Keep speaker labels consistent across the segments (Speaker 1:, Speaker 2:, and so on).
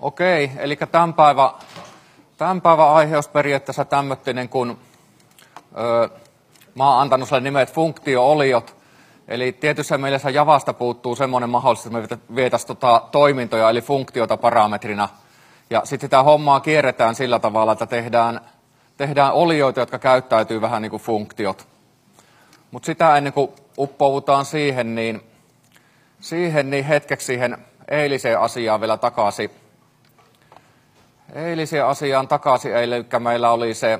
Speaker 1: Okei, eli tämän päivän aihe olisi periaatteessa tämmöinen, kun mä oon antanut sille nimet funktio-oliot. Eli tietyssä mielessä Javasta puuttuu semmoinen mahdollisuus, että me vietäisiin toimintoja, eli funktioita parametrina. Ja sitten sitä hommaa kierretään sillä tavalla, että tehdään olioita, jotka käyttäytyy vähän niin kuin funktiot. Mutta sitä ennen kuin uppoudutaan siihen hetkeksi siihen eiliseen asiaan vielä takaisin. Eiliseen asiaan takaisin, eli meillä oli se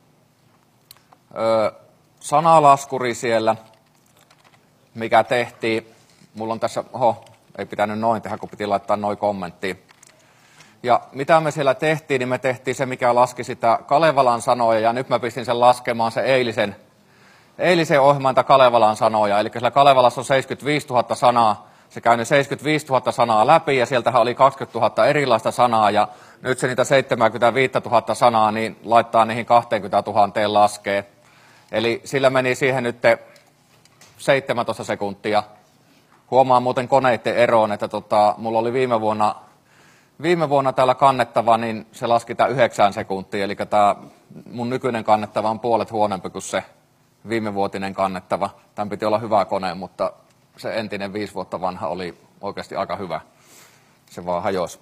Speaker 1: sanalaskuri siellä, mikä tehtiin. Mulla on tässä, ei pitänyt noin tehdä, kun piti laittaa noin kommenttiin. Ja mitä me siellä tehtiin, niin me tehtiin se, mikä laski sitä Kalevalan sanoja, ja nyt mä pistin sen laskemaan se eilisen ohjelman Kalevalan sanoja. Eli siellä Kalevalassa on 75 000 sanaa, se käy ne 75 000 sanaa läpi, ja sieltähän oli 20 000 erilaista sanaa, ja nyt se niitä 75 000 sanaa, niin laittaa niihin 20 000 laskee. Eli sillä meni siihen nyt 17 sekuntia. Huomaan muuten koneiden eroon, että mulla oli viime vuonna täällä kannettava, niin se laski 9 sekuntia, eli tämä mun nykyinen kannettava on puolet huonompi kuin se viimevuotinen kannettava. Tämän piti olla hyvä kone, mutta se entinen 5 vuotta vanha oli oikeasti aika hyvä. Se vaan hajosi.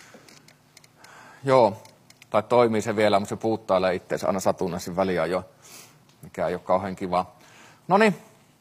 Speaker 1: Joo, tai toimii se vielä, mutta se puuttailee itseänsä aina satunnaisen väliajoin, mikä ei ole kauhean kiva. Noniin,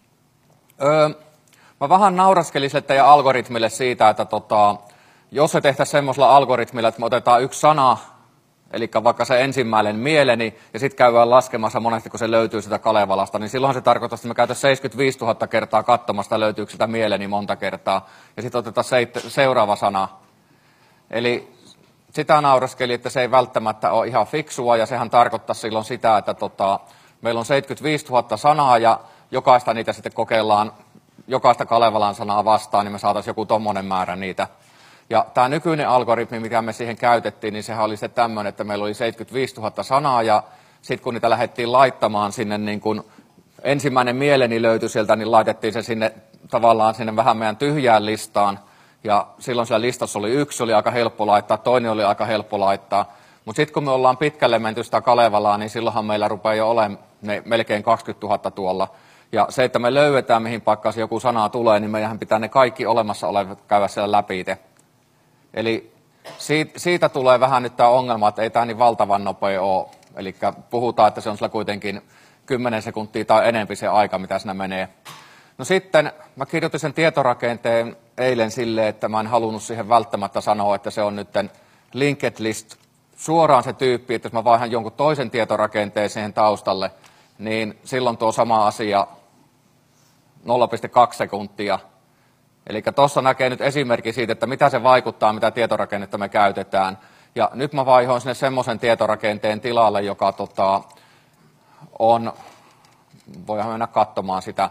Speaker 1: mä vähän nauraskelin sille teidän algoritmille siitä, että jos se tehtäisiin semmoisella algoritmilla, että me otetaan yksi sana, eli vaikka se ensimmäinen mieleni, ja sitten käydään laskemassa monesti, kun se löytyy sitä Kalevalasta, niin silloin se tarkoittaa, että me käytäisiin 75 000 kertaa katsomasta, löytyykö sitä mieleni monta kertaa, ja sitten otetaan seuraava sana. Eli sitä nauraskeli, että se ei välttämättä ole ihan fiksua, ja sehän tarkoittaa silloin sitä, että meillä on 75 000 sanaa, ja jokaista niitä sitten kokeillaan, jokaista Kalevalan sanaa vastaan, niin me saataisiin joku tommonen määrä niitä. Ja tämä nykyinen algoritmi, mikä me siihen käytettiin, niin sehän oli se tämmöinen, että meillä oli 75 000 sanaa, ja sitten kun niitä lähdettiin laittamaan sinne, niin kun ensimmäinen mieleni löytyi sieltä, niin laitettiin se sinne tavallaan sinne vähän meidän tyhjään listaan, ja silloin siellä listassa oli yksi, oli aika helppo laittaa, toinen oli aika helppo laittaa, mutta sitten kun me ollaan pitkälle menty sitä Kalevalaa, niin silloinhan meillä rupeaa jo olemaan ne melkein 20 000 tuolla. Ja se, että me löydetään, mihin paikkaan se joku sana tulee, niin meidän pitää ne kaikki olemassa olevat käydä siellä läpi itse. Eli siitä tulee vähän nyt tämä ongelma, että ei tämä niin valtavan nopea ole. Eli puhutaan, että se on sillä kuitenkin 10 sekuntia tai enempi se aika, mitä siinä menee. No sitten mä kirjoitin sen tietorakenteen eilen silleen, että mä en halunnut siihen välttämättä sanoa, että se on nyt linked list suoraan se tyyppi, että jos mä vaihan jonkun toisen tietorakenteen siihen taustalle, niin silloin tuo sama asia 0,2 sekuntia. Eli tuossa näkee nyt esimerkki siitä, että mitä se vaikuttaa, mitä tietorakennetta me käytetään. Ja nyt mä vaihoin sinne semmoisen tietorakenteen tilalle, joka on, voidaan mennä katsomaan sitä.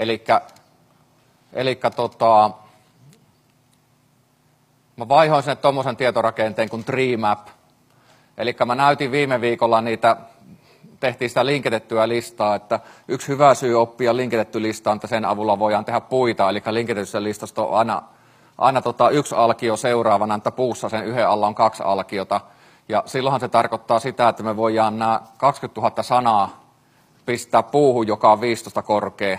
Speaker 1: Mä vaihoin sinne tommosen tietorakenteen kuin TreeMap. Eli mä näytin viime viikolla niitä, tehtiin sitä linkitettyä listaa, että yksi hyvä syy oppia linkitetty lista on, että sen avulla voidaan tehdä puita, eli linkitetyssä listasta on aina yksi alkio seuraavana, että puussa sen yhden alla on 2 alkiota. Ja silloinhan se tarkoittaa sitä, että me voidaan nämä 20 000 sanaa pistää puuhun, joka on 15 korkea,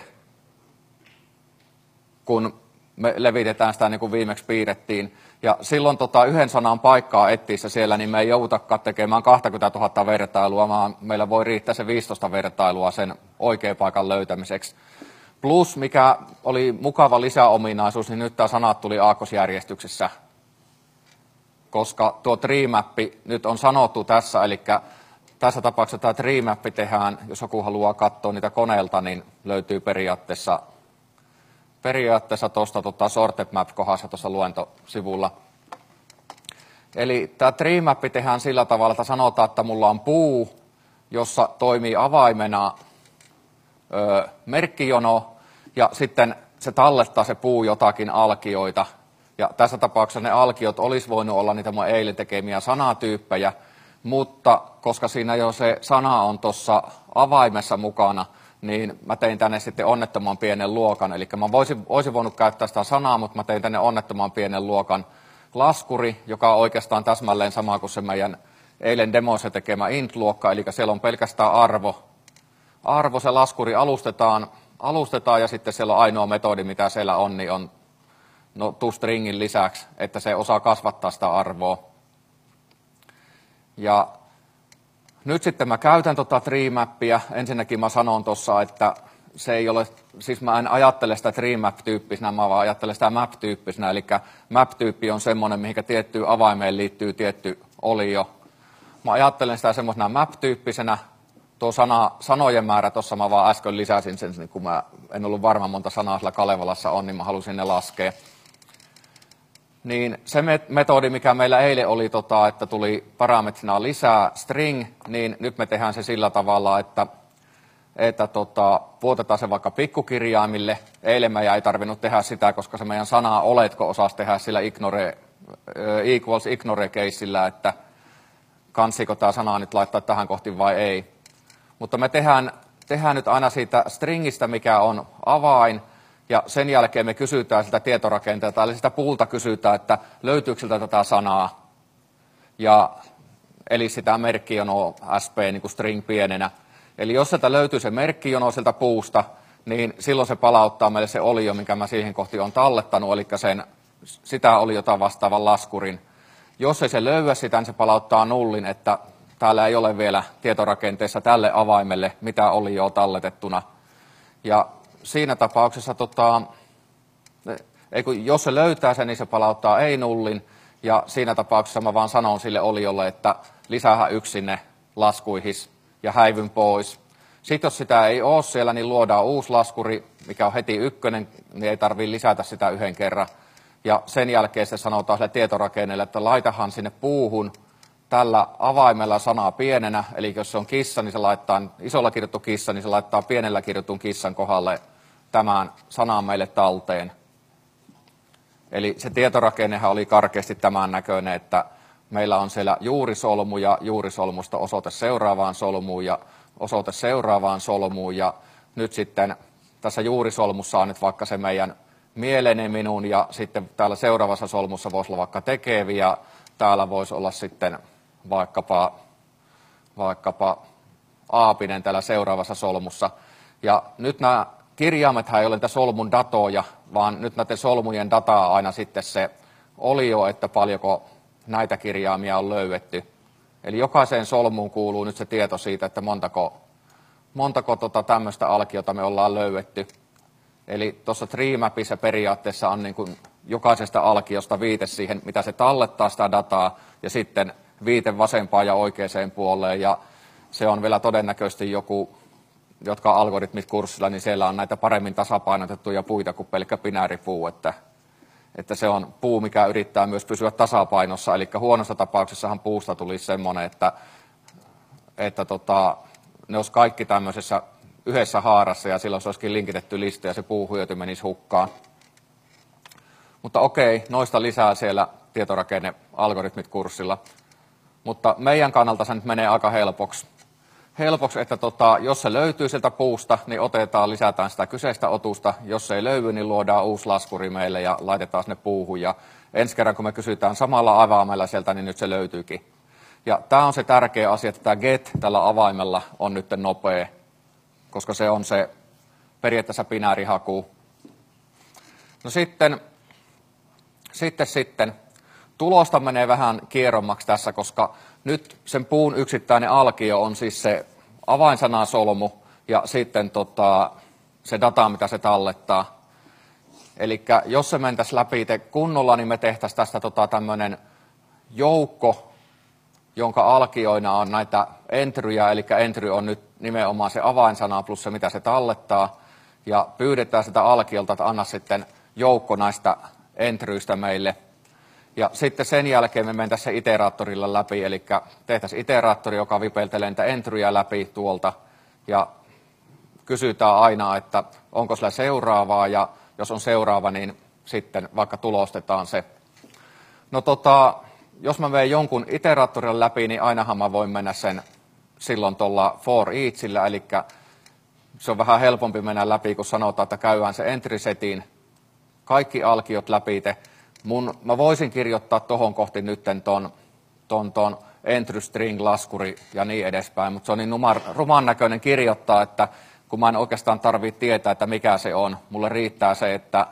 Speaker 1: kun me levitetään sitä niin kuin viimeksi piirrettiin. Ja silloin yhden sanan paikkaa etsiessä siellä, niin me ei joudutakaan tekemään 20 000 vertailua, vaan meillä voi riittää se 15 vertailua sen oikean paikan löytämiseksi. Plus, mikä oli mukava lisäominaisuus, niin nyt tämä sanat tuli aakkosjärjestyksessä, koska tuo TreeMap nyt on sanottu tässä, eli tässä tapauksessa tämä TreeMap tehdään, jos joku haluaa katsoa niitä koneelta, niin löytyy periaatteessa tuosta Sorted Map-kohdassa tuossa luentosivulla. Eli tämä TreeMap tehdään sillä tavalla, että sanotaan, että mulla on puu, jossa toimii avaimena merkkijono, ja sitten se tallettaa se puu jotakin alkioita. Ja tässä tapauksessa ne alkiot olisi voinut olla niitä mun eilen tekemiä sanatyyppejä, mutta koska siinä jo se sana on tuossa avaimessa mukana, niin mä tein tänne sitten onnettoman pienen luokan. Eli mä olisin voinut käyttää sitä sanaa, mutta mä tein tänne onnettoman pienen luokan laskuri, joka on oikeastaan täsmälleen sama kuin se meidän eilen demoissa tekemä int-luokka, eli siellä on pelkästään arvo, se laskuri alustetaan ja sitten siellä on ainoa metodi, mitä siellä on, niin on toStringin lisäksi, että se osaa kasvattaa sitä arvoa. Ja nyt sitten mä käytän tree-mappia. Ensinnäkin mä sanon tuossa, että se ei ole, siis mä en ajattele sitä tree-map-tyyppisenä, mä vaan ajattelen sitä map-tyyppisenä. Eli map-tyyppi on semmoinen, mihin tiettyyn avaimeen liittyy tietty olio. Mä ajattelen sitä semmoisena map-tyyppisenä. Tuo sanojen määrä tuossa mä vaan äsken lisäsin sen, niin kun mä en ollut varma monta sanaa sillä Kalevalassa on, niin mä halusin ne laskea. Niin se metodi, mikä meillä eilen oli, että tuli parametrina lisää string, niin nyt me tehdään se sillä tavalla, että vuotetaan se vaikka pikkukirjaimille. Eilen me ei tarvinnut tehdä sitä, koska se meidän sana oletko osasi tehdä sillä equals ignore caseillä, että kansiko tämä sana nyt laittaa tähän kohti vai ei. Mutta me tehdään nyt aina siitä stringistä, mikä on avain, ja sen jälkeen me kysytään sitä tietorakenteelta, eli sitä poolta kysytään, että löytyykö siltä tätä sanaa, eli sitä merkkijonoa sp niin kuin string pienenä. Eli jos sieltä löytyy se merkkijono sieltä puusta, niin silloin se palauttaa meille se olio, minkä mä siihen kohti on tallettanut, eli sitä oliota vastaavan laskurin. Jos ei se löyä sitä, niin se palauttaa nullin, että täällä ei ole vielä tietorakenteessa tälle avaimelle mitä olioa talletettuna. Ja siinä tapauksessa, jos se löytää sen, niin se palauttaa ei nullin. Ja siinä tapauksessa mä vaan sanon sille oliolle, että lisäähän yksi sinne laskuihis ja häivyn pois. Sitten jos sitä ei ole siellä, niin luodaan uusi laskuri, mikä on heti ykkönen, niin ei tarvitse lisätä sitä yhden kerran. Ja sen jälkeen se sanotaan sille tietorakenteelle, että laitahan sinne puuhun tällä avaimella sanaa pienenä. Eli jos se on kissa, niin se laittaa isolla kirjoittu kissa, niin se laittaa pienellä kirjoitun kissan kohdalle tämän sanan meille talteen. Eli se tietorakennehan oli karkeasti tämän näköinen, että meillä on siellä juurisolmu ja juurisolmusta osoite seuraavaan solmuun ja osoite seuraavaan solmuun. Ja nyt sitten tässä juurisolmussa on nyt vaikka se meidän mieleni minun ja sitten täällä seuraavassa solmussa voisi olla vaikka tekevi ja täällä voisi olla sitten vaikkapa aapinen täällä seuraavassa solmussa. Ja nyt nämä kirjaimethan ei ole niitä solmun datoja, vaan nyt näiden solmujen dataa aina sitten se olio, että paljonko näitä kirjaimia on löydetty. Eli jokaiseen solmuun kuuluu nyt se tieto siitä, että montako tämmöistä alkiota me ollaan löydetty. Eli tuossa tree-mapissa periaatteessa on niin kuin jokaisesta alkiosta viite siihen, mitä se tallettaa sitä dataa, ja sitten viite vasempaan ja oikeaan puoleen, ja se on vielä todennäköisesti jotka algoritmit kurssilla, niin siellä on näitä paremmin tasapainotettuja puita kuin pelkkä binääripuu, että se on puu, mikä yrittää myös pysyä tasapainossa, eli huonossa tapauksessahan puusta tulisi semmoinen, että ne olisi kaikki tämmöisessä yhdessä haarassa ja silloin se olisikin linkitetty lista ja se puuhyöty menisi hukkaan. Mutta okei, noista lisää siellä tietorakenne-algoritmit kurssilla. Mutta meidän kannalta se nyt menee aika helpoksi, että jos se löytyy sieltä puusta, niin lisätään sitä kyseistä otusta. Jos se ei löydy, niin luodaan uusi laskuri meille ja laitetaan sinne puuhun. Ja ensi kerran, kun me kysytään samalla avaimella sieltä, niin nyt se löytyykin. Ja tämä on se tärkeä asia, että tämä get tällä avaimella on nyt nopea, koska se on se periaatteessa binäärihaku. No sitten tulosta menee vähän kierrommaksi tässä, koska nyt sen puun yksittäinen alkio on siis se avainsanasolmu ja sitten se data, mitä se tallettaa. Eli jos se mentäisiin läpi kunnolla, niin me tehtäisiin tästä tämmöinen joukko, jonka alkioina on näitä entryjä, eli entry on nyt nimenomaan se avainsana plus se, mitä se tallettaa, ja pyydetään sitä alkiolta, että anna sitten joukko näistä entryistä meille. Ja sitten sen jälkeen me mentäisiin se iteraattorilla läpi, eli tehtäisiin iteraattori, joka vipeltelee niitä entryjä läpi tuolta, ja kysytään aina, että onko sillä seuraavaa, ja jos on seuraava, niin sitten vaikka tulostetaan se. No jos mä menen jonkun iteraattorilla läpi, niin ainahan mä voin mennä sen silloin tuolla for eachillä, eli se on vähän helpompi mennä läpi, kun sanotaan, että käydään se entry setin kaikki alkiot läpi, mä voisin kirjoittaa tohon kohti nytten ton entry string, laskuri ja niin edespäin, mutta se on niin ruman näköinen kirjoittaa, että kun mä en oikeastaan tarvitse tietää, että mikä se on. Mulle riittää se, että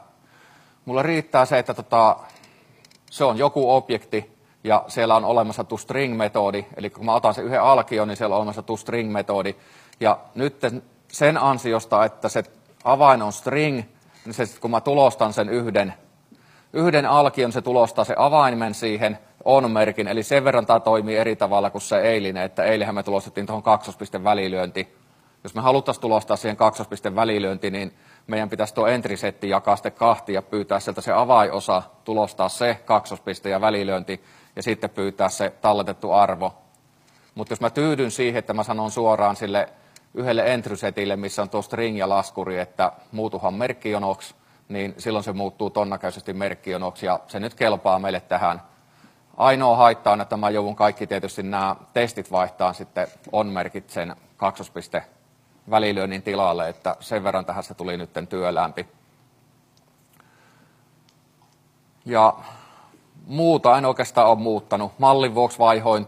Speaker 1: se on joku objekti ja siellä on olemassa toString-metodi. Eli kun mä otan sen yhden alkion, niin siellä on olemassa toString-metodi. Ja nyt sen ansiosta, että se avain on string, niin kun mä tulostan sen yhden alkion, se tulostaa se avaimen siihen on-merkin. Eli sen verran tämä toimii eri tavalla kuin se eilinen, että eilenhän me tulostettiin tuohon kaksospisten välilyönti. Jos me haluttaisiin tulostaa siihen kaksospisten välilyönti, niin meidän pitäisi tuo entry-setti jakaa sitten kahtia ja pyytää sieltä se avainosa, tulostaa se kaksospiste ja välilyönti ja sitten pyytää se talletettu arvo. Mutta jos mä tyydyn siihen, että mä sanon suoraan sille yhdelle entry-setille, missä on tuo string ja laskuri, että muutuhan merkkijonoksi, niin silloin se muuttuu tonnäköisesti merkkijonoksi ja se nyt kelpaa meille tähän. Ainoa haitta on, että mä joudun kaikki tietysti nämä testit vaihtaa sitten on-merkit sen kaksospiste välilyönnin tilalle, että sen verran tähän se tuli nytten työlämpi. Ja muuta en oikeastaan ole muuttanut. Mallin vuoksi vaihoin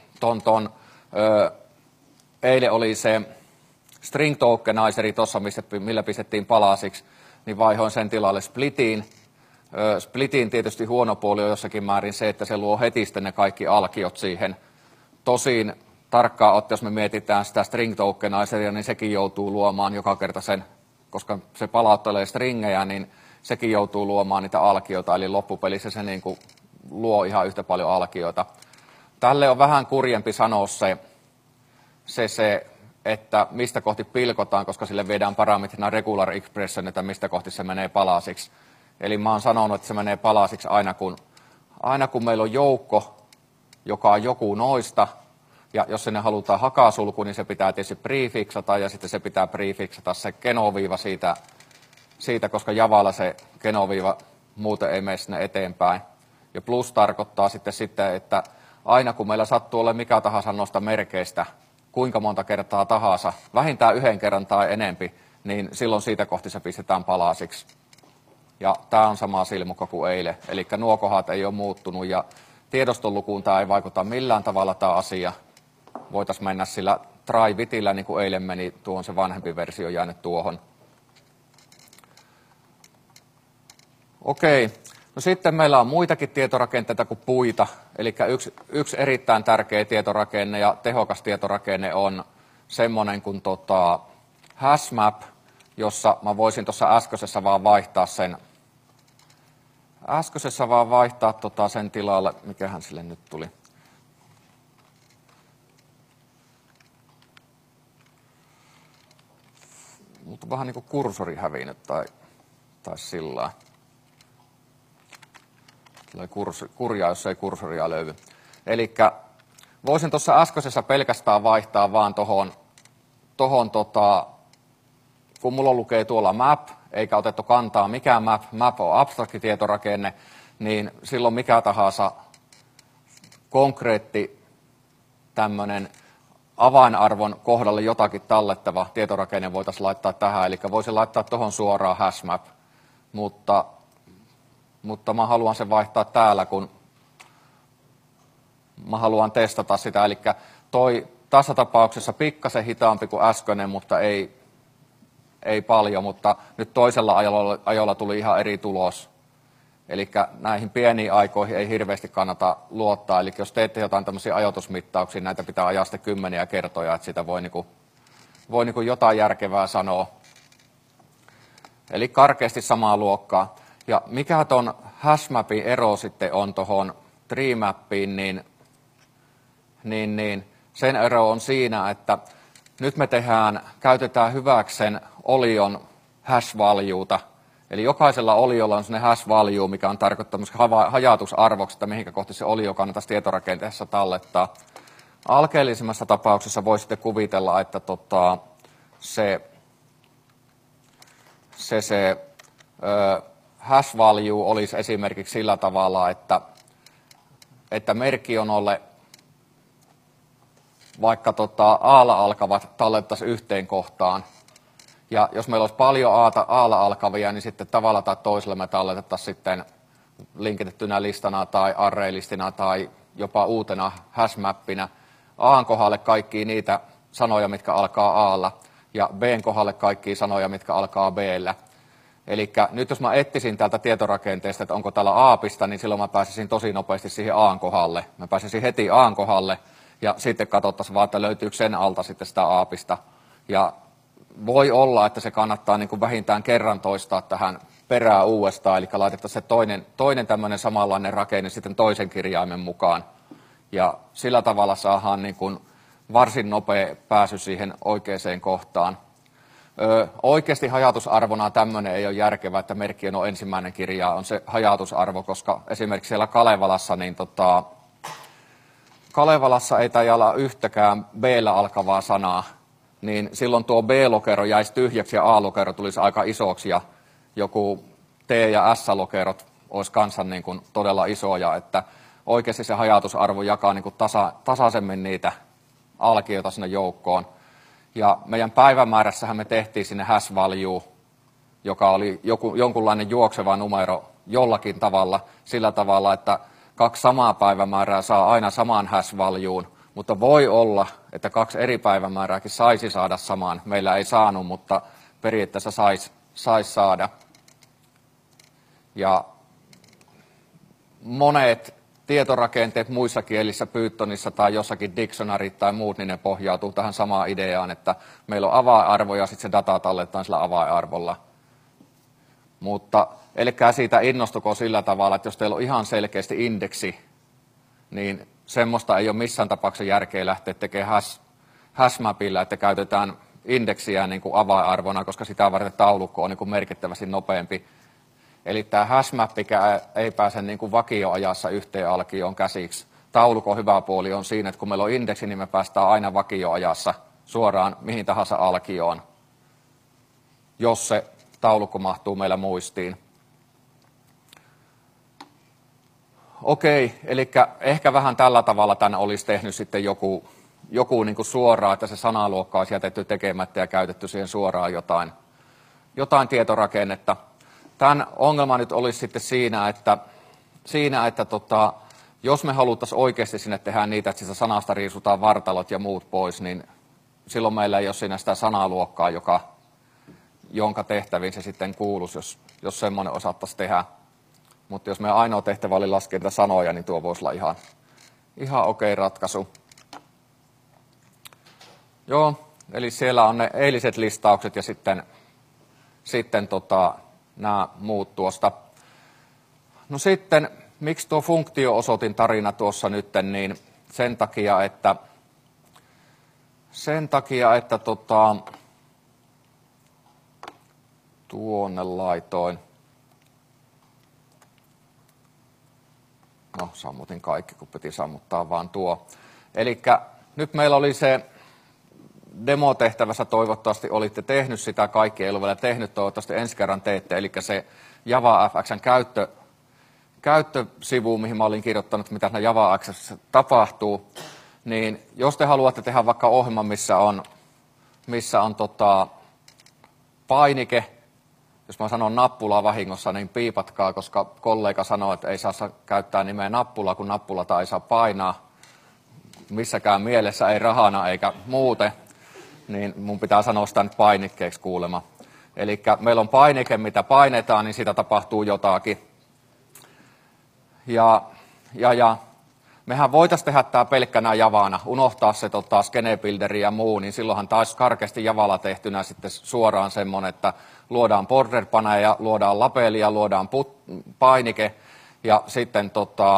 Speaker 1: eilen oli se string tokenizeri tuossa, millä pistettiin palasiksi, niin vaihoin sen tilalle splitiin. Splitin tietysti huono puoli on jossakin määrin se, että se luo heti sitten ne kaikki alkiot siihen. Tosin tarkkaan ottaen, jos me mietitään sitä string tokenizeria, niin sekin joutuu luomaan joka kerta sen, koska se palauttelee stringejä, niin sekin joutuu luomaan niitä alkioita, eli loppupelissä se niin kuin luo ihan yhtä paljon alkioita. Tälle on vähän kurjempi sanoa se, että mistä kohti pilkotaan, koska sille viedään parametrina regular expression, että mistä kohti se menee palasiksi. Eli mä oon sanonut, että se menee palasiksi aina kun meillä on joukko, joka on joku noista, ja jos sinne halutaan hakasulku, niin se pitää tietysti prefiksata, ja sitten se pitää prefiksata se kenoviiva siitä, koska Javalla se kenoviiva muuten ei mene sinne eteenpäin. Ja plus tarkoittaa sitten, että aina kun meillä sattuu olemaan mikä tahansa noista merkeistä, kuinka monta kertaa tahansa, vähintään yhden kerran tai enempi, niin silloin siitä kohti se pistetään palasiksi. Ja tämä on sama silmukka kuin eilen, eli nuo kohdat ei ole muuttunut, ja tiedostolukuun tämä ei vaikuta millään tavalla tämä asia. Voitaisiin mennä sillä try-withillä, niin kuin eilen meni, tuo on se vanhempi versio jäänyt tuohon. Okei, no sitten meillä on muitakin tietorakenteita kuin puita, eli yksi erittäin tärkeä tietorakenne ja tehokas tietorakenne on semmoinen kuin hashmap, jossa mä voisin tuossa äskeisessä vaan vaihtaa sen tilalle, mikähän sille nyt tuli. Mutta vähän niin kuin kursori hävinnyt tai sillä lailla. Tulee kurjaa, jos ei kursoria löydy. Eli voisin tuossa äskeisessä pelkästään vaihtaa vaan tohon kun mulla lukee tuolla map, eikä otettu kantaa mikä map on abstrakti tietorakenne, niin silloin mikä tahansa konkreetti tämmöinen avainarvon kohdalle jotakin tallettava tietorakenne voitaisiin laittaa tähän, eli voisin laittaa tuohon suoraan hashmap, mutta mä haluan sen vaihtaa täällä, kun mä haluan testata sitä, eli tässä tapauksessa pikkasen hitaampi kuin äskeinen, mutta ei paljon, mutta nyt toisella ajolla tuli ihan eri tulos. Eli näihin pieniin aikoihin ei hirveästi kannata luottaa. Eli jos teette jotain tämmöisiä ajoitusmittauksia, näitä pitää ajaa sitten kymmeniä kertoja, että sitä voi jotain järkevää sanoa. Eli karkeasti samaa luokkaa. Ja mikä ton hashmapin ero sitten on tuohon treemappiin, niin sen ero on siinä, että nyt me käytetään hyväksi sen olion hash-valuuta. Eli jokaisella oliolla on sellainen hash-value, mikä on tarkoittanut hajatusarvoksi, että mihinkä kohti se olio kannattaisi tietorakenteessa tallettaa. Alkeellisemmassa tapauksessa voi sitten kuvitella, että se hash-value olisi esimerkiksi sillä tavalla, että merkkionolle vaikka aalla alkavat tallettaisi yhteen kohtaan. Ja jos meillä olisi paljon aalla alkavia, niin sitten tavalla tai toisella me talletettaisiin sitten linkitettynä listana tai array-listina tai jopa uutena hash-mappina. A:n kohdalle kaikkia niitä sanoja, mitkä alkaa A:lla, ja B:n kohdalle kaikkia sanoja, mitkä alkaa B:llä. Eli nyt jos mä etsisin täältä tietorakenteesta, että onko täällä aapista, niin silloin mä pääsisin tosi nopeasti siihen A:n kohdalle. Mä pääsisin heti A:n kohdalle ja sitten katsottaisiin vaan, että löytyykö sen alta sitten sitä aapista. Ja voi olla, että se kannattaa niin kuin vähintään kerran toistaa tähän perään uudestaan, eli laitettaisiin se toinen tämmöinen samanlainen rakenne sitten toisen kirjaimen mukaan. Ja sillä tavalla saadaan niin kuin varsin nopea pääsy siihen oikeaan kohtaan. Oikeasti hajatusarvona tämmöinen ei ole järkevää, että merkki on ensimmäinen kirja, on se hajatusarvo, koska esimerkiksi siellä Kalevalassa, niin Kalevalassa ei taida olla yhtäkään B-llä alkavaa sanaa, niin silloin tuo B-lokero jäisi tyhjäksi ja A-lokero tulisi aika isoksi ja joku T- ja S-lokerot olisi kanssa niin kuin todella isoja, että oikeasti se hajatusarvo jakaa niin kuin tasaisemmin niitä alkioita sinne joukkoon. Ja meidän päivämäärässähän me tehtiin sinne hash value, joka oli jonkunlainen juokseva numero jollakin tavalla, sillä tavalla, että 2 samaa päivämäärää saa aina saman hash valueen, mutta voi olla, että 2 eri päivämäärääkin saisi saada saman. Meillä ei saanut, mutta periaatteessa saisi saada. Ja monet tietorakenteet muissa kielissä, Pythonissa tai jossakin dictionaryt tai muut, niin ne pohjautuu tähän samaan ideaan, että meillä on avainarvo ja sitten se data talletaan sillä avainarvolla. Mutta älkää siitä innostuko sillä tavalla, että jos teillä on ihan selkeästi indeksi, niin semmoista ei ole missään tapauksessa järkeä lähteä tekemään hash-mapilla, että käytetään indeksiä niin kuin avainarvona, koska sitä varten taulukko on niin kuin merkittävästi nopeampi. Eli tämä hash-mappikä ei pääse niin kuin vakioajassa yhteen alkioon käsiksi. Taulukon hyvä puoli on siinä, että kun meillä on indeksi, niin me päästään aina vakioajassa suoraan mihin tahansa alkioon, jos se taulukko mahtuu meillä muistiin. Okei, eli ehkä vähän tällä tavalla tämän olisi tehnyt sitten joku niin kuin suoraan, että se sanaluokka olisi jätetty tekemättä ja käytetty siihen suoraan jotain tietorakennetta. Tämän ongelma nyt olisi sitten siinä, että jos me haluttaisiin oikeasti sinne tehdä niitä, että sitä sanasta riisutaan vartalot ja muut pois, niin silloin meillä ei ole siinä sitä sanaluokkaa, jonka tehtäviin se sitten kuuluisi, jos semmoinen osattaisiin tehdä. Mutta jos meidän ainoa tehtävä oli laskea niitä sanoja, niin tuo voisi olla ihan okei ratkaisu. Joo, eli siellä on ne eiliset listaukset ja sitten nämä muut tuosta. No sitten, miksi tuo funktio-osoitin tarina tuossa nyt, niin sen takia, että tuonne laitoin. No, sammutin kaikki, kun piti sammuttaa vaan tuo. Eli nyt meillä oli se demotehtävässä, toivottavasti olitte tehnyt sitä, kaikki ei ole vielä tehnyt, toivottavasti ensi kerran teette, eli se JavaFX:n käyttösivu, mihin mä olin kirjoittanut, mitä siinä JavaFX:ssä tapahtuu, niin jos te haluatte tehdä vaikka ohjelman, missä on painike, jos mä sanon nappulaa vahingossa, niin piipatkaa, koska kollega sanoo, että ei saa käyttää nimeä nappulaa, kun nappulata ei saa painaa missäkään mielessä, ei rahana eikä muuten, niin mun pitää sanoa sitä nyt painikkeeksi kuulemma. Eli meillä on painike, mitä painetaan, niin siitä tapahtuu jotakin. Ja mehän voitaisiin tehdä tämä pelkkänä javana, unohtaa se skenebuilderi ja muu, niin silloinhan taas karkeasti javalla tehtynä sitten suoraan semmoinen, että luodaan borderpaneja, luodaan labelia, luodaan painike ja sitten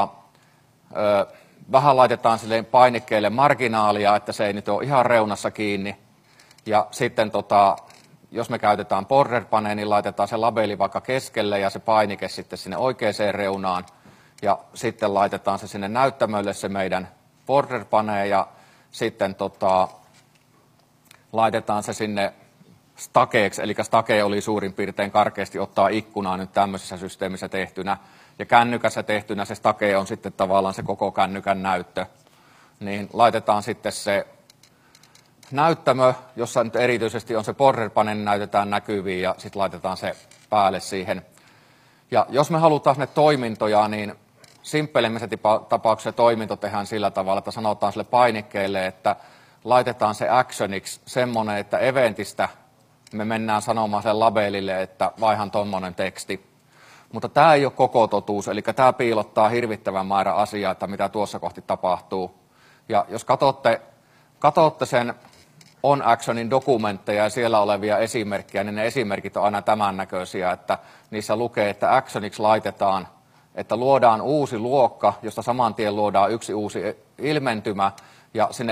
Speaker 1: vähän laitetaan sille painikkeelle marginaalia, että se ei nyt ole ihan reunassa kiinni. Ja sitten jos me käytetään borderpanea, niin laitetaan se labeli vaikka keskelle ja se painike sitten sinne oikeaan reunaan. Ja sitten laitetaan se sinne näyttämölle se meidän borderpane ja sitten laitetaan se sinne stakeeksi. Eli stake oli suurin piirtein karkeasti ottaa ikkunaa nyt tämmöisessä systeemissä tehtynä. Ja kännykässä tehtynä se stake on sitten tavallaan se koko kännykän näyttö. Niin laitetaan sitten se näyttämö, jossa nyt erityisesti on se borderpane, näytetään näkyviin ja sitten laitetaan se päälle siihen. Ja jos me halutaan sinne toimintoja, niin simppelimmissä tapauksessa toiminto tehdään sillä tavalla, että sanotaan sille painikkeelle, että laitetaan se actioniksi semmoinen, että eventistä me mennään sanomaan sen labelille, että vaihan tommonen teksti. Mutta tämä ei ole koko totuus, eli tämä piilottaa hirvittävän määrän asiaa, että mitä tuossa kohti tapahtuu. Ja jos katsotte sen on actionin dokumentteja ja siellä olevia esimerkkejä, niin ne esimerkit on aina tämän näköisiä, että niissä lukee, että actioniksi laitetaan, että luodaan uusi luokka, josta saman tien luodaan yksi uusi ilmentymä, ja sinne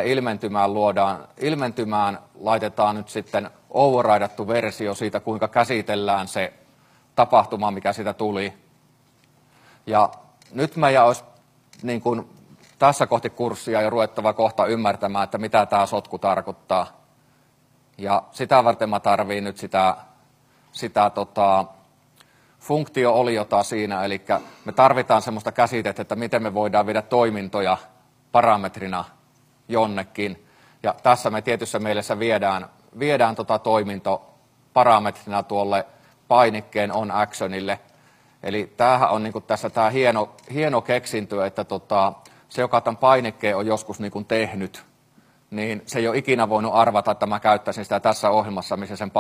Speaker 1: ilmentymään laitetaan nyt sitten overridattu versio siitä, kuinka käsitellään se tapahtuma, mikä siitä tuli. Ja nyt meidän olisi niin kuin tässä kohti kurssia jo ruvettava kohta ymmärtämään, että mitä tämä sotku tarkoittaa. Ja sitä varten mä tarviin nyt sitä funktio-oliota siinä, eli me tarvitaan semmoista käsitettä, että miten me voidaan viedä toimintoja parametrina jonnekin. Ja tässä me tietyssä mielessä viedään toiminto parametrina tuolle painikkeen on actionille. Eli tämähän on niin tässä tämä hieno keksintö, että se, joka tämän painikkeen on joskus niin tehnyt, niin se ei ole ikinä voinut arvata, että mä käyttäisin sitä tässä ohjelmassa, missä sen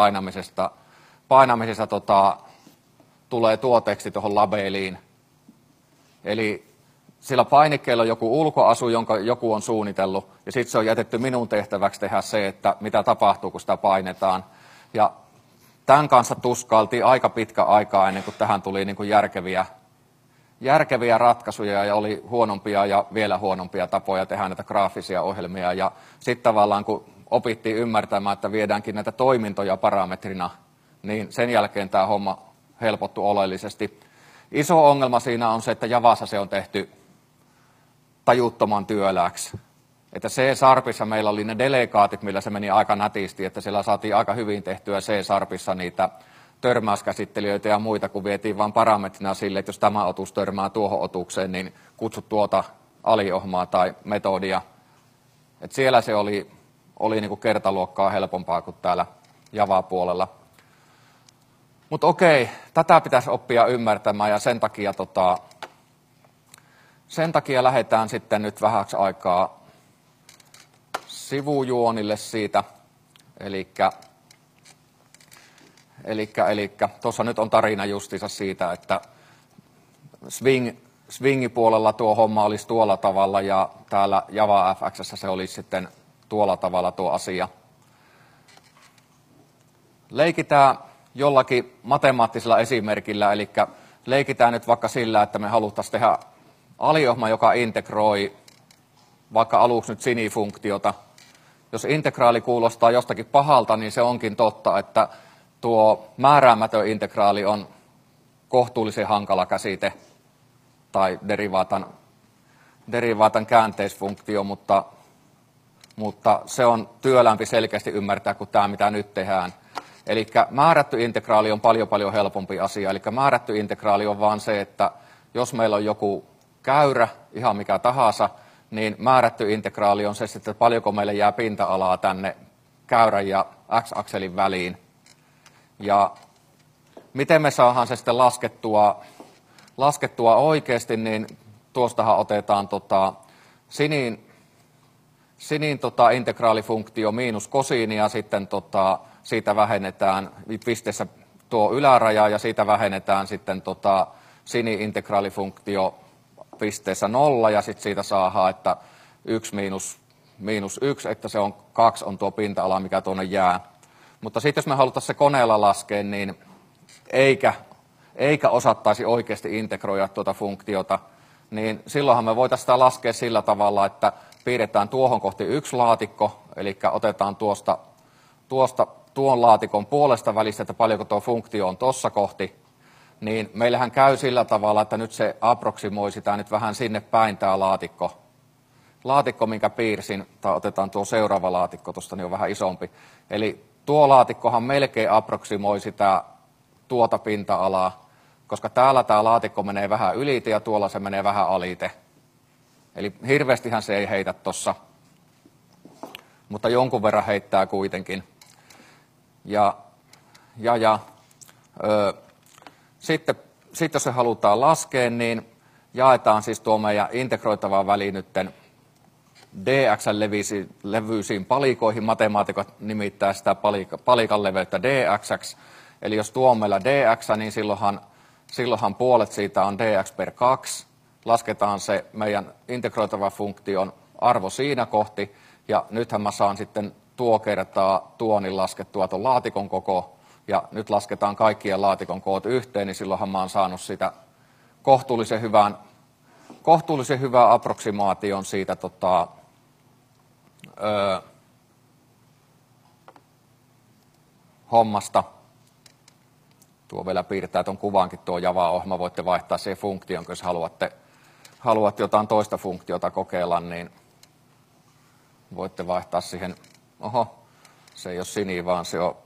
Speaker 1: painamisesta tulee tuo teksti tuohon labeliin. Eli sillä painikkeella on joku ulkoasu, jonka joku on suunnitellut, ja sitten se on jätetty minun tehtäväksi tehdä se, että mitä tapahtuu, kun sitä painetaan. Ja tämän kanssa tuskailtiin aika pitkä aikaa ennen kuin tähän tuli niin kuin järkeviä ratkaisuja ja oli huonompia ja vielä huonompia tapoja tehdä näitä graafisia ohjelmia. Ja sitten tavallaan kun opittiin ymmärtämään, että viedäänkin näitä toimintoja parametrina, niin sen jälkeen tämä homma helpottui oleellisesti. Iso ongelma siinä on se, että Javassa se on tehty tajuttoman työlääksi. Että C-Sharpissa meillä oli ne delegaatit, millä se meni aika nätisti, että siellä saatiin aika hyvin tehtyä C-Sharpissa niitä törmäyskäsittelijöitä ja muita, kun vietiin vain parametrina sille, että jos tämä otus törmää tuohon otukseen, niin kutsu tuota aliohmaa tai metodia. Et siellä se oli niin kuin kertaluokkaa helpompaa kuin täällä Java-puolella. Mutta okei, tätä pitäisi oppia ymmärtämään ja sen takia lähdetään sitten nyt vähäksi aikaa sivujuonille siitä. Eli tuossa nyt on tarina justiinsa siitä, että Swingi-puolella tuo homma olisi tuolla tavalla ja täällä JavaFX:ssä se olisi sitten tuolla tavalla tuo asia. Leikitään jollakin matemaattisella esimerkillä, eli leikitään nyt vaikka sillä, että me haluttaisiin tehdä aliohma, joka integroi vaikka aluksi nyt sinifunktiota. Jos integraali kuulostaa jostakin pahalta, niin se onkin totta, että tuo määräämätön integraali on kohtuullisen hankala käsite tai derivaatan käänteisfunktio, mutta se on työlämpi selkeästi ymmärtää kuin tämä, mitä nyt tehdään. Eli määrätty integraali on paljon helpompi asia. Eli määrätty integraali on vaan se, että jos meillä on joku käyrä, ihan mikä tahansa, niin määrätty integraali on se, että paljonko meille jää pinta-alaa tänne käyrän ja x-akselin väliin. Ja miten me saadaan se sitten laskettua oikeasti, niin tuostahan otetaan sinin integraalifunktio miinus kosiini ja sitten siitä vähennetään pisteessä tuo yläraja ja siitä vähennetään sitten sinin integraalifunktio pisteessä 0 ja sitten siitä saadaan, että 1 miinus 1, että se on 2 on tuo pinta-ala, mikä tuonne jää. Mutta sitten jos me haluttaisiin se koneella laskea, niin eikä osattaisi oikeasti integroida tuota funktiota, niin silloinhan me voitaisiin sitä laskea sillä tavalla, että piirretään tuohon kohti yksi laatikko, eli otetaan tuon laatikon puolesta välistä, että paljonko tuo funktio on tuossa kohti, niin meillähän käy sillä tavalla, että nyt se aproksimoi sitä nyt vähän sinne päin tämä laatikko, minkä piirsin, tai otetaan tuo seuraava laatikko, tuosta niin on vähän isompi. Eli tuo laatikkohan melkein aproksimoi sitä tuota pinta-alaa, koska täällä tämä laatikko menee vähän ylite ja tuolla se menee vähän alite. Eli hirveästihän se ei heitä tuossa, mutta jonkun verran heittää kuitenkin. Sitten sitten jos se halutaan laskea, niin jaetaan siis tuo meidän integroitava väli nytten dx-levyisiin palikoihin. Matemaatikot nimittää sitä palikan leveyttä dx. Eli jos tuo on meillä dx, niin silloinhan puolet siitä on dx per 2. Lasketaan se meidän integroitava funktion arvo siinä kohti. Ja nythän mä saan sitten tuo kertaa tuo, niin laskettua tuon laatikon koko. Ja nyt lasketaan kaikkien laatikon koot yhteen, niin silloinhan mä oon saanut sitä kohtuullisen hyvää approksimaation siitä hommasta. Tuo vielä piirtää tuon kuvankin tuo Java-ohjelma. Voitte vaihtaa siihen funktion, jos haluatte jotain toista funktiota kokeilla, niin voitte vaihtaa siihen. Oho, se ei ole sini, vaan se on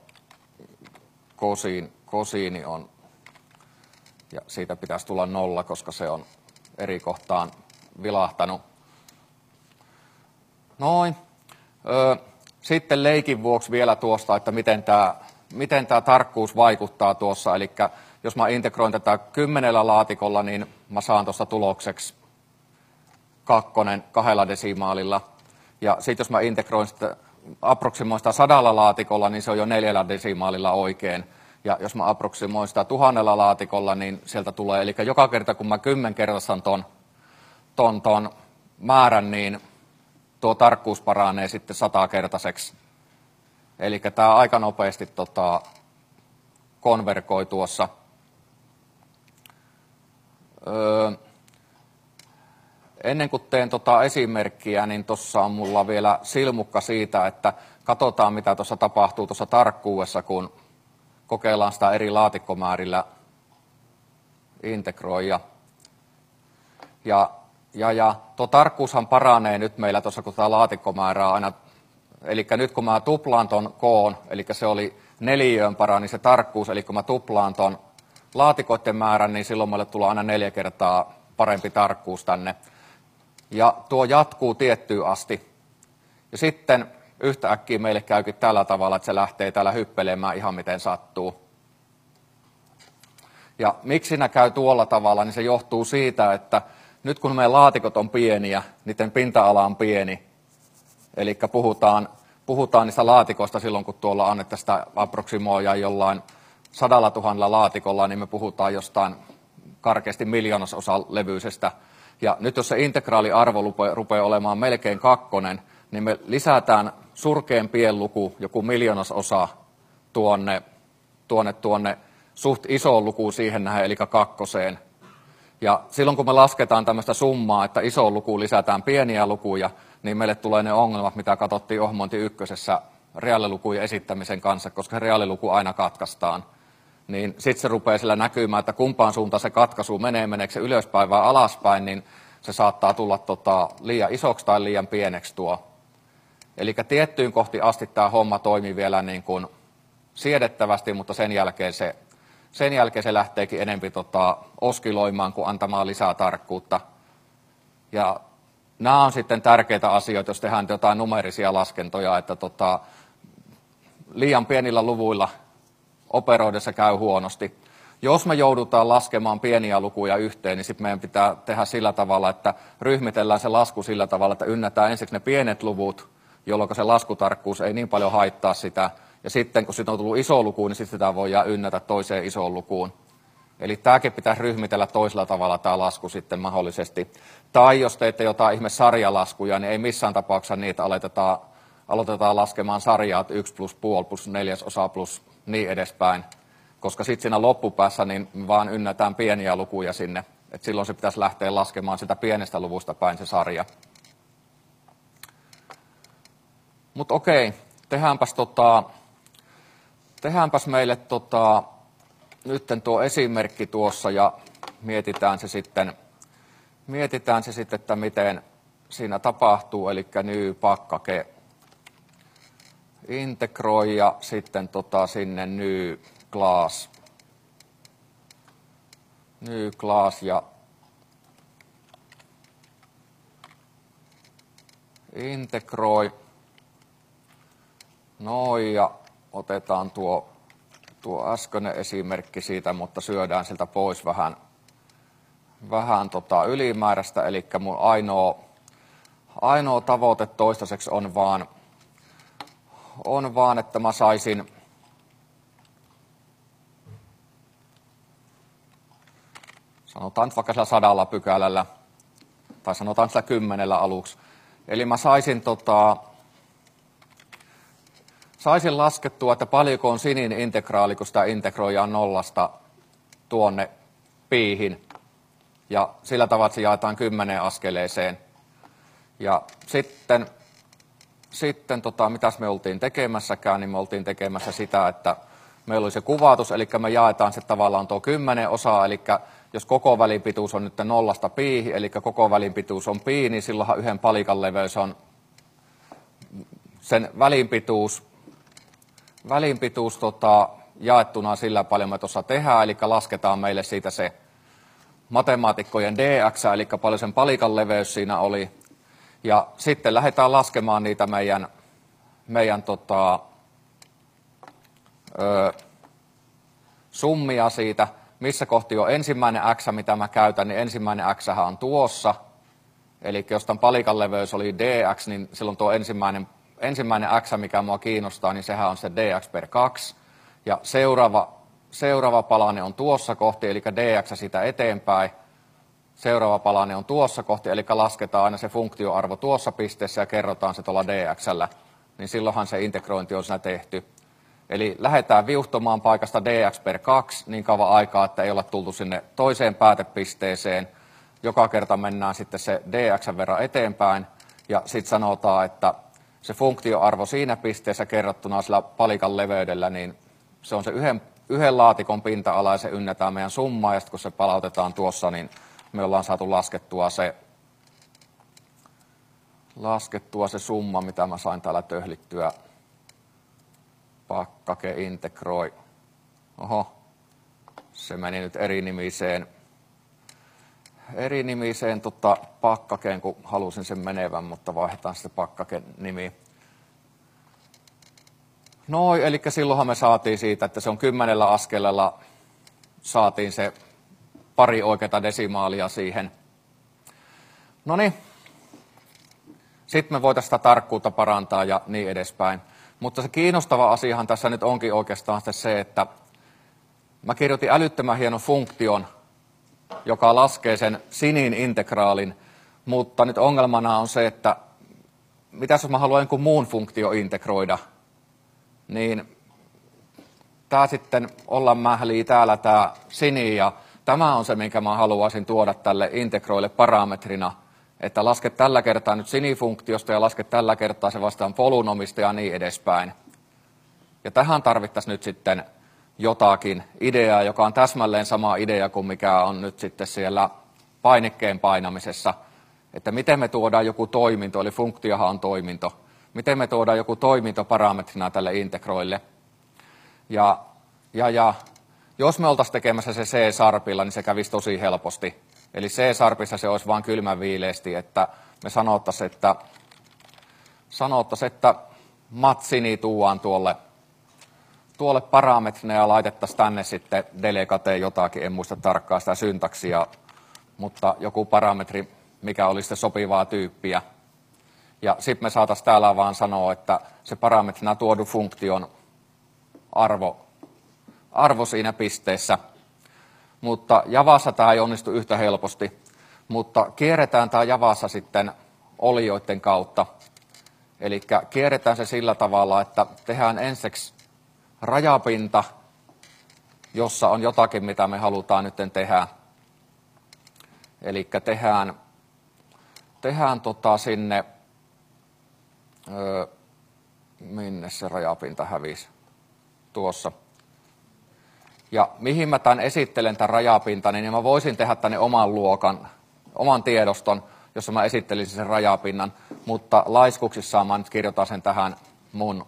Speaker 1: kosiini on. Ja siitä pitäisi tulla 0, koska se on eri kohtaan vilahtanut. Noin. Sitten leikin vuoksi vielä tuosta, että miten tämä tarkkuus vaikuttaa tuossa. Eli jos mä integroin tätä 10 laatikolla, niin mä saan tuossa tulokseksi 2 desimaalilla. Ja sitten jos mä integroin sitä, approksimoin sitä 100 laatikolla, niin se on jo 4 desimaalilla oikein. Ja jos mä approksimoin sitä 1000 laatikolla, niin sieltä tulee, eli joka kerta kun mä 10-kertaistan ton määrän, niin tuo tarkkuus paranee sitten 100-kertaiseksi. Eli tämä aika nopeasti konvergoi tuossa. Ennen kuin teen esimerkkiä, niin tuossa on mulla vielä silmukka siitä, että katsotaan mitä tuossa tapahtuu tuossa tarkkuudessa, kun kokeillaan sitä eri laatikkomäärillä integroija. Ja tuo tarkkuushan paranee nyt meillä tuossa, kun tämä laatikkomäärää aina, eli nyt kun mä tuplaan ton koon, eli se oli 4 parani se tarkkuus, eli kun mä tuplaan ton laatikoiden määrän, niin silloin meille tulee aina 4 kertaa parempi tarkkuus tänne. Ja tuo jatkuu tiettyyn asti. Ja sitten yhtäkkiä meille käykin tällä tavalla, että se lähtee täällä hyppelemään ihan miten sattuu. Ja miksi siinä käy tuolla tavalla, niin se johtuu siitä, että nyt kun meidän laatikot on pieniä, niiden pinta-ala on pieni, eli puhutaan niistä laatikoista silloin, kun tuolla annetaan sitä approksimoja jollain 100 000 laatikolla, niin me puhutaan jostain karkeasti miljoonasosa levyisestä. Ja nyt jos se integraaliarvo rupeaa olemaan melkein 2, niin me lisätään surkean pienluku, joku miljoonasosa tuonne suht isoon lukuun siihen nähden, eli 2. Ja silloin kun me lasketaan tämmöistä summaa, että isoon lukuun lisätään pieniä lukuja, niin meille tulee ne ongelmat, mitä katsottiin ohjelmointi 1 reaalilukujen esittämisen kanssa, koska reaaliluku aina katkaistaan. Niin sitten se rupeaa sillä näkymään, että kumpaan suuntaan se katkaisu menee, meneekö se ylöspäin vai alaspäin, niin se saattaa tulla liian isoksi tai liian pieneksi tuo. Eli tiettyyn kohti asti tämä homma toimii vielä niin kuin siedettävästi, mutta sen jälkeen se lähteekin enempi oskiloimaan kuin antamaan lisää tarkkuutta. Ja nämä on sitten tärkeitä asioita, jos tehdään jotain numerisia laskentoja, että liian pienillä luvuilla operoidessa käy huonosti. Jos me joudutaan laskemaan pieniä lukuja yhteen, niin sitten meidän pitää tehdä sillä tavalla, että ryhmitellään se lasku sillä tavalla, että ynnätään ensiksi ne pienet luvut, jolloin se laskutarkkuus ei niin paljon haittaa sitä. Ja sitten kun siitä on tullut iso luku, niin sitten sitä voidaan ynnätä toiseen isoon lukuun. Eli tämäkin pitäisi ryhmitellä toisella tavalla tämä lasku sitten mahdollisesti. Tai jos teette jotain ihme sarjalaskuja, niin ei missään tapauksessa niitä aloitetaan laskemaan sarjaa 1 plus puoli plus 4 plus niin edespäin. Koska sitten siinä loppupäässä niin vaan ynnätään pieniä lukuja sinne. Et silloin se pitäisi lähteä laskemaan sitä pienestä luvusta päin se sarja. Mutta okei, tehdäänpäs meille nytten tuo esimerkki tuossa ja mietitään se sitten, että miten siinä tapahtuu, eli new pakkake integroi ja sitten sinne new class ja integroi. Noin, ja otetaan tuo tuo äskeinen esimerkki siitä, mutta syödään siltä pois vähän ylimääräistä, eli mun ainoa tavoite toistaiseksi on vaan, että mä saisin sanotaan nyt vaikka sillä 100 pykälällä, tai sanotaan sillä 10 aluksi. Eli mä saisin laskettua, että paljonko on sinin integraali, kun sitä integroidaan 0 tuonne piihin. Ja sillä tavalla, että se jaetaan 10 askeleeseen. Ja sitten mitäs me oltiin tekemässäkään, niin me oltiin tekemässä sitä, että meillä oli se kuvatus, eli me jaetaan se tavallaan tuo 10 osaa, eli jos koko välinpituus on nyt 0 piihin, eli koko välinpituus on pi, niin silloinhan yhden palikan leveys on sen välinpituus jaettuna sillä paljon me tuossa tehdään, eli lasketaan meille siitä se matemaatikkojen dx, eli paljon sen palikan leveys siinä oli. Ja sitten lähdetään laskemaan niitä meidän summia siitä, missä kohti on ensimmäinen x, mitä mä käytän, niin ensimmäinen x on tuossa. Eli jos tämän palikan leveys oli dx, niin silloin tuo ensimmäinen x, mikä mua kiinnostaa, niin sehän on se dx per 2. Ja seuraava palanen on tuossa kohti, eli dx sitä eteenpäin. Seuraava palanen on tuossa kohti, eli lasketaan aina se funktioarvo tuossa pisteessä ja kerrotaan se tuolla dx:llä. Niin silloinhan se integrointi on siinä tehty. Eli lähdetään viuhtomaan paikasta dx per 2 niin kauan aikaa, että ei olla tultu sinne toiseen päätepisteeseen. Joka kerta mennään sitten se dx verran eteenpäin ja sitten sanotaan, että se funktioarvo siinä pisteessä kerrottuna sillä palikan leveydellä, niin se on se yhden laatikon pinta-ala ja se ynnätään meidän summaa ja sitten kun se palautetaan tuossa, niin me ollaan saatu laskettua se summa, mitä mä sain täällä töhlittyä. Pakkake integroi. Oho, se meni nyt eri nimiseen pakkakeen, kun halusin sen menevän, mutta vaihdetaan sitten pakkaken nimi. Noin, eli silloinhan me saatiin siitä, että se on 10 askeleella saatiin se pari oikeata desimaalia siihen. Noniin, sitten me voitaisiin sitä tarkkuutta parantaa ja niin edespäin. Mutta se kiinnostava asiahan tässä nyt onkin oikeastaan se, että mä kirjoitin älyttömän hienon funktion, joka laskee sen sinin integraalin, mutta nyt ongelmana on se, että mitäs jos mä haluan jonkun muun funktio integroida, niin tämä sitten ollaan mählii täällä tämä sini ja tämä on se, minkä mä haluaisin tuoda tälle integroille parametrina, että laske tällä kertaa nyt sinifunktiosta ja laske tällä kertaa se vastaan polynomista ja niin edespäin. Ja tähän tarvittaisiin nyt sitten jotakin ideaa, joka on täsmälleen sama idea kuin mikä on nyt sitten siellä painikkeen painamisessa, että miten me tuodaan joku toiminto, eli funktiohan on toiminto, miten me tuodaan joku toiminto parametrina tälle integroille. Ja jos me oltaisiin tekemässä se C-sarpilla, niin se kävisi tosi helposti. Eli C-sarpissa se olisi vain kylmän viileesti, että me sanottaisiin, että matsini tuodaan tuolle parametrina ja laitettaisiin tänne sitten delegateen jotakin, en muista tarkkaan sitä syntaksia, mutta joku parametri, mikä olisi se sopivaa tyyppiä. Ja sitten me saataisiin täällä vaan sanoa, että se parametrina tuodu funktion arvo siinä pisteessä. Mutta Javassa tämä ei onnistu yhtä helposti, mutta kierretään tämä Javassa sitten olioiden kautta. Eli kierretään se sillä tavalla, että tehdään ensiksi rajapinta, jossa on jotakin, mitä me halutaan nyt tehdä. Eli tehdään sinne, minne se rajapinta hävisi, tuossa. Ja mihin mä tämän esittelen, tämän rajapintan, niin mä voisin tehdä tänne oman tiedoston, jossa mä esittelisin sen rajapinnan, mutta laiskuksissaan mä nyt kirjoitan sen tähän mun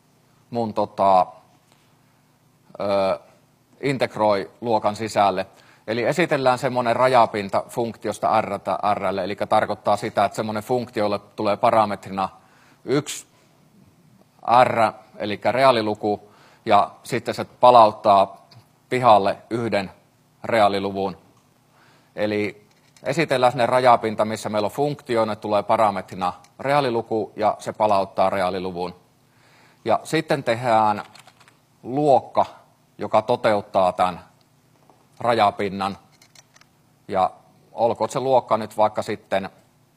Speaker 1: integroi-luokan sisälle. Eli esitellään semmoinen rajapinta funktiosta r:lle, eli tarkoittaa sitä, että semmoinen funktio, jolle tulee parametrina 1 r, eli reaaliluku, ja sitten se palauttaa pihalle yhden reaaliluvun. Eli esitellään sinne rajapinta, missä meillä on funktio, ne tulee parametrina reaaliluku ja se palauttaa reaaliluvun. Ja sitten tehdään luokka, joka toteuttaa tämän rajapinnan. Ja olkoon se luokka nyt vaikka sitten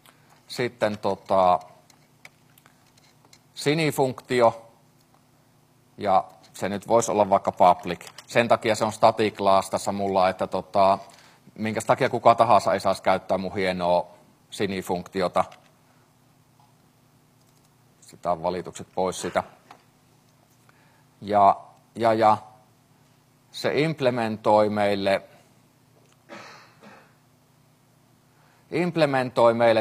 Speaker 1: sinifunktio, ja se nyt voisi olla vaikka public. Sen takia se on static class tässä mulla, että minkä takia kuka tahansa ei saisi käyttää mun hienoa sinifunktiota. Sitä on valitukset pois sitä. Ja se implementoi meille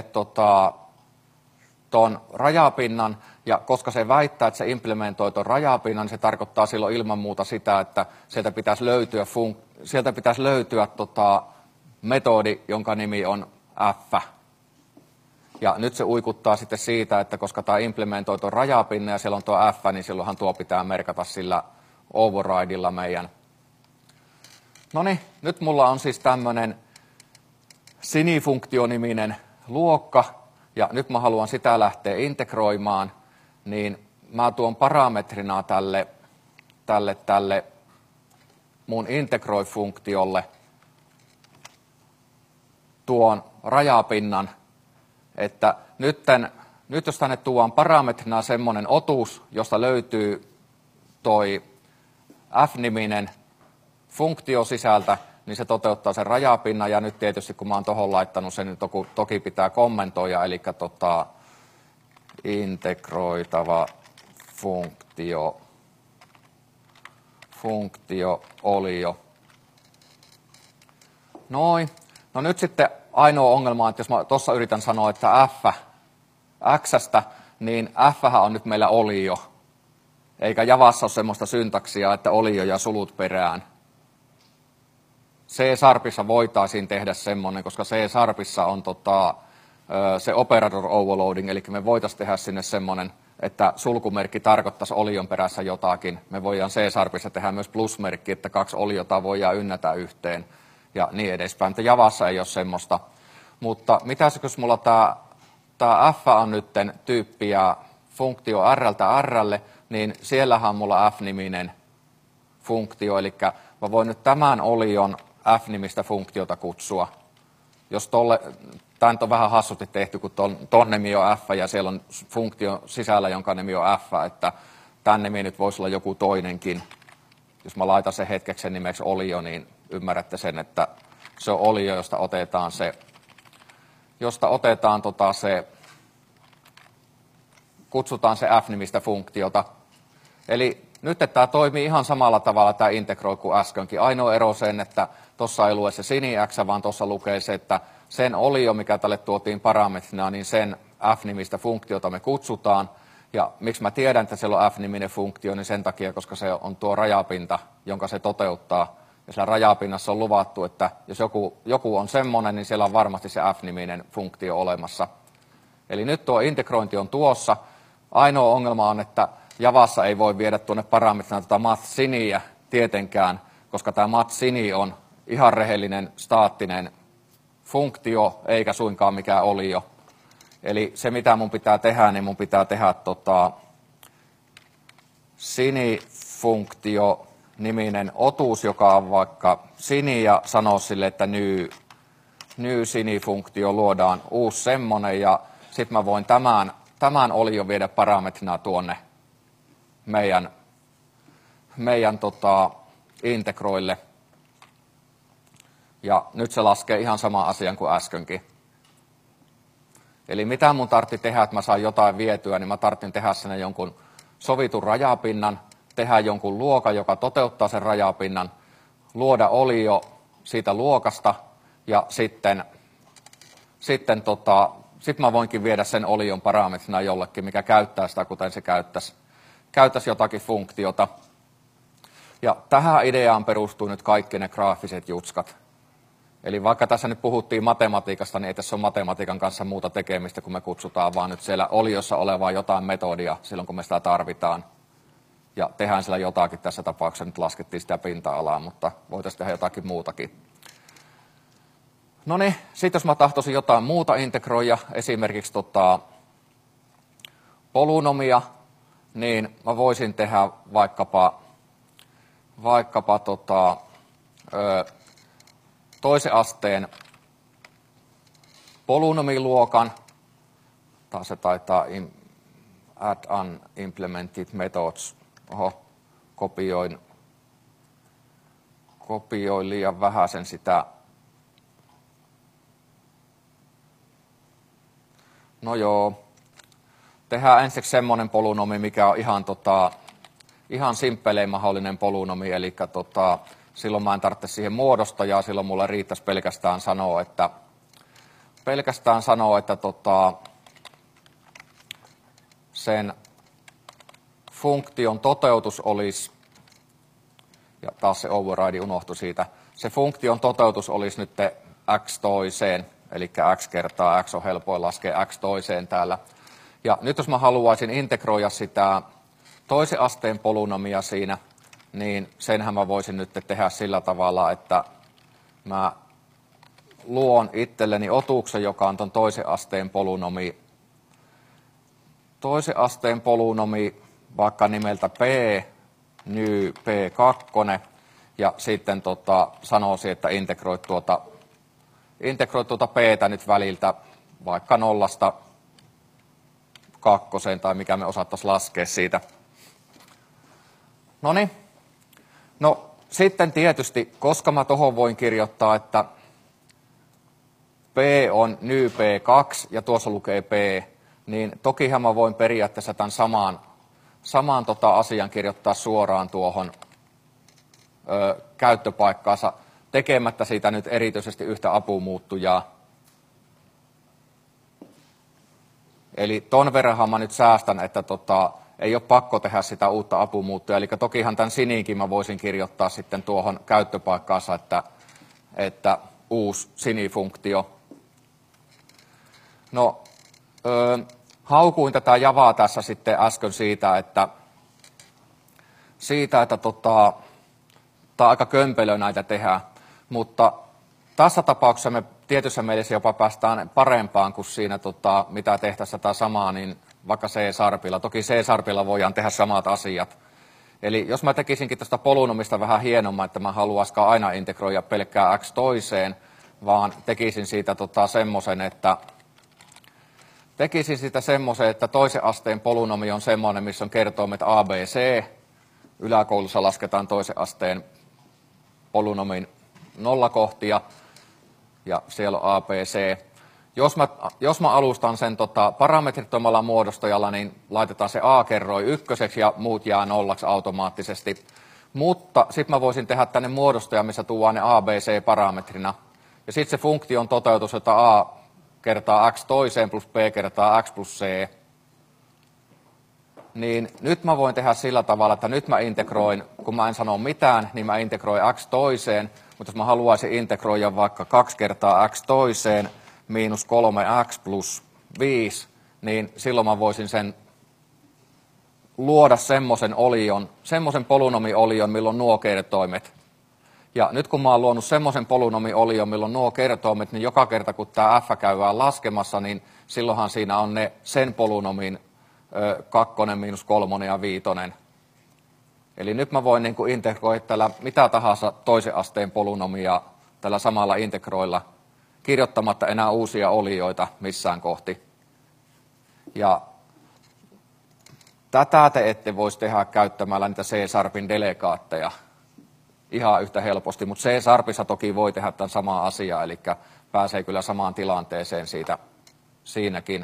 Speaker 1: ton rajapinnan, ja koska se väittää, että se implementoi ton rajapinnan, niin se tarkoittaa silloin ilman muuta sitä, että sieltä pitäisi löytyä metodi, jonka nimi on f. Ja nyt se uikuttaa sitten siitä, että koska tämä implementoi ton rajapinnan ja siellä on tuo f, niin silloinhan tuo pitää merkata sillä overridella meidän. Noniin, nyt mulla on siis tämmöinen sinifunktio-niminen luokka, ja nyt mä haluan sitä lähteä integroimaan, niin mä tuon parametrina tälle mun integroi-funktiolle tuon rajapinnan, että nyt jos tänne tuodaan parametrina semmoinen otuus, josta löytyy toi f-niminen funktio sisältä, niin se toteuttaa sen rajapinnan, ja nyt tietysti kun mä oon tuohon laittanut sen, niin toki pitää kommentoida, eli integroitava funktio olio. Noin. No nyt sitten ainoa ongelma on, että jos mä tuossa yritän sanoa, että x:stä, niin f on nyt meillä olio. Eikä Javassa ole semmoista syntaksia, että olio ja sulut perään. C-sharpissa voitaisiin tehdä semmoinen, koska C-sharpissa on se operator overloading, eli me voitaisiin tehdä sinne semmoinen, että sulkumerkki tarkoittaisi olion perässä jotakin. Me voidaan C-sharpissa tehdä myös plusmerkki, että kaksi oliota voidaan ynnätä yhteen ja niin edespäin. Mutta Javassa ei ole semmoista. Mutta mitäs jos mulla tämä f on nyt tyyppiä funktio rltä rlle, niin siellähän on mulla f-niminen funktio, eli mä voin nyt tämän olion f-nimistä funktiota kutsua. Jos tämä nyt on vähän hassusti tehty, kun ton nimi on f ja siellä on funktio sisällä, jonka nimi on f, että tämän nimi nyt voisi olla joku toinenkin. Jos mä laitan sen hetkeksi nimeksi olio, niin ymmärrätte sen, että se on olio, josta otetaan kutsutaan se f-nimistä funktiota. Eli nyt tämä toimii ihan samalla tavalla tämä integroi kuin äskenkin. Ainoa ero sen, että tuossa ei lue se sini-x, vaan tuossa lukee se, että sen olio, mikä tälle tuotiin parametrina, niin sen f-nimistä funktiota me kutsutaan. Ja miksi mä tiedän, että siellä on f-niminen funktio, niin sen takia, koska se on tuo rajapinta, jonka se toteuttaa. Ja siellä rajapinnassa on luvattu, että jos joku on semmoinen, niin siellä on varmasti se f-niminen funktio olemassa. Eli nyt tuo integrointi on tuossa. Ainoa ongelma on, että Javassa ei voi viedä tuonne parametrina math-siniä tietenkään, koska tämä math-sini on ihan rehellinen staattinen funktio, eikä suinkaan mikään olio. Eli se, mitä mun pitää tehdä, niin mun pitää tehdä sinifunktio-niminen otuus, joka on vaikka sini, ja sanoa sille, että new sinifunktio, luodaan uusi semmonen, ja sitten mä voin tämän olion viedä parametrina tuonne meidän integroille. Ja nyt se laskee ihan sama asian kuin äskenkin. Eli mitä mun tarvitsi tehdä, että mä saan jotain vietyä, niin mä tarvitsin tehdä sinne jonkun sovitun rajapinnan, tehdä jonkun luokan, joka toteuttaa sen rajapinnan, luoda olio siitä luokasta, ja sitten mä voinkin viedä sen olion parametrina jollekin, mikä käyttää sitä, kuten se käyttäisi jotakin funktiota. Ja tähän ideaan perustuu nyt kaikki ne graafiset jutskat. Eli vaikka tässä nyt puhuttiin matematiikasta, niin ei tässä ole matematiikan kanssa muuta tekemistä, kun me kutsutaan vaan nyt siellä oliossa olevaa jotain metodia silloin, kun me sitä tarvitaan. ja tehdään siellä jotakin. Tässä tapauksessa nyt laskettiin sitä pinta-alaa, mutta voitaisiin tehdä jotakin muutakin. No niin, sitten jos mä tahtoisin jotain muuta integroida, esimerkiksi polynomia, niin mä voisin tehdä vaikkapa toisen asteen polynomiluokan, taas se taitaa add unimplemented methods, kopioin liian vähäisen sitä. No joo, tehdään ensiksi semmoinen polynomi, mikä on ihan simppelein mahdollinen polynomi, eli silloin mä en tarvitse siihen muodostajaa, silloin mulle riittäisi pelkästään sanoa, että sen funktion toteutus olisi, ja taas se override unohtui siitä, se funktion toteutus olisi nyt x toiseen, eli x kertaa x on helpoin laskea x toiseen täällä. Ja nyt jos mä haluaisin integroida sitä toisen asteen polynomia siinä, niin senhän mä voisin nyt tehdä sillä tavalla, että mä luon itselleni otuksen, joka on ton toisen asteen polynomi. Toisen asteen polynomi vaikka nimeltä p, ny p2, ja sitten sanoisin, että integroi tuota p:tä nyt väliltä vaikka 0–2 tai mikä me osattaisiin laskea siitä. Noniin. No sitten tietysti, koska mä tohon voin kirjoittaa, että p on ny p2 ja tuossa lukee p, niin tokihan mä voin periaatteessa tämän samaan asian kirjoittaa suoraan tuohon käyttöpaikkaansa tekemättä siitä nyt erityisesti yhtä apumuuttujaa. Eli ton verranhan mä nyt säästän, että ei ole pakko tehdä sitä uutta apumuuttoja. Eli tokihan tämän siniinkin mä voisin kirjoittaa sitten tuohon käyttöpaikkaansa, että uusi sinifunktio. No, haukuin tätä Javaa tässä sitten äsken siitä, että tämä on aika kömpelö näitä tehdä, mutta tässä tapauksessa me tietyssä mielessä jopa päästään parempaan kuin siinä, mitä tehtäisiin tätä samaa, niin vaikka C-sharpilla. Toki C-sharpilla voidaan tehdä samat asiat. Eli jos mä tekisinkin tästä polynomista vähän hienomman, että mä haluaisikaan aina integroida pelkkää x toiseen, vaan tekisin siitä semmoisen, että toisen asteen polynomi on semmoinen, missä on kertoimet a, b, c. Yläkoulussa lasketaan toisen asteen polynomin nollakohtia, ja siellä on a, b, c. Jos mä alustan sen parametrittomalla muodostajalla, niin laitetaan se a kerroi ykköseksi ja muut jää nollaksi automaattisesti. Mutta sitten mä voisin tehdä tänne muodostajan, missä tuodaan ne a, b, c parametrina. Ja sitten se funktion toteutus, jota a kertaa x toiseen plus b kertaa x plus c. Niin nyt mä voin tehdä sillä tavalla, että nyt mä integroin, kun mä en sano mitään, niin mä integroin x toiseen. Mutta jos mä haluaisin integroida vaikka 2 kertaa x toiseen miinus 3x plus 5, niin silloin mä voisin sen luoda semmoisen polynomiolion, milloin nuo kertoimet. Ja nyt kun mä oon luonut semmoisen polynomiolion, milloin nuo kertoimet, niin joka kerta kun tämä f käydään laskemassa, niin silloinhan siinä on ne sen polynomin 2, miinus 3 ja 5. Eli nyt mä voin niin integroida tällä mitä tahansa toisen asteen polynomia tällä samalla integroilla, kirjoittamatta enää uusia olioita missään kohti. Ja tätä te ette voisi tehdä käyttämällä niitä C-sharpin delegaatteja ihan yhtä helposti, mutta C-sharpissa toki voi tehdä tämän samaa asiaa, eli pääsee kyllä samaan tilanteeseen siinäkin.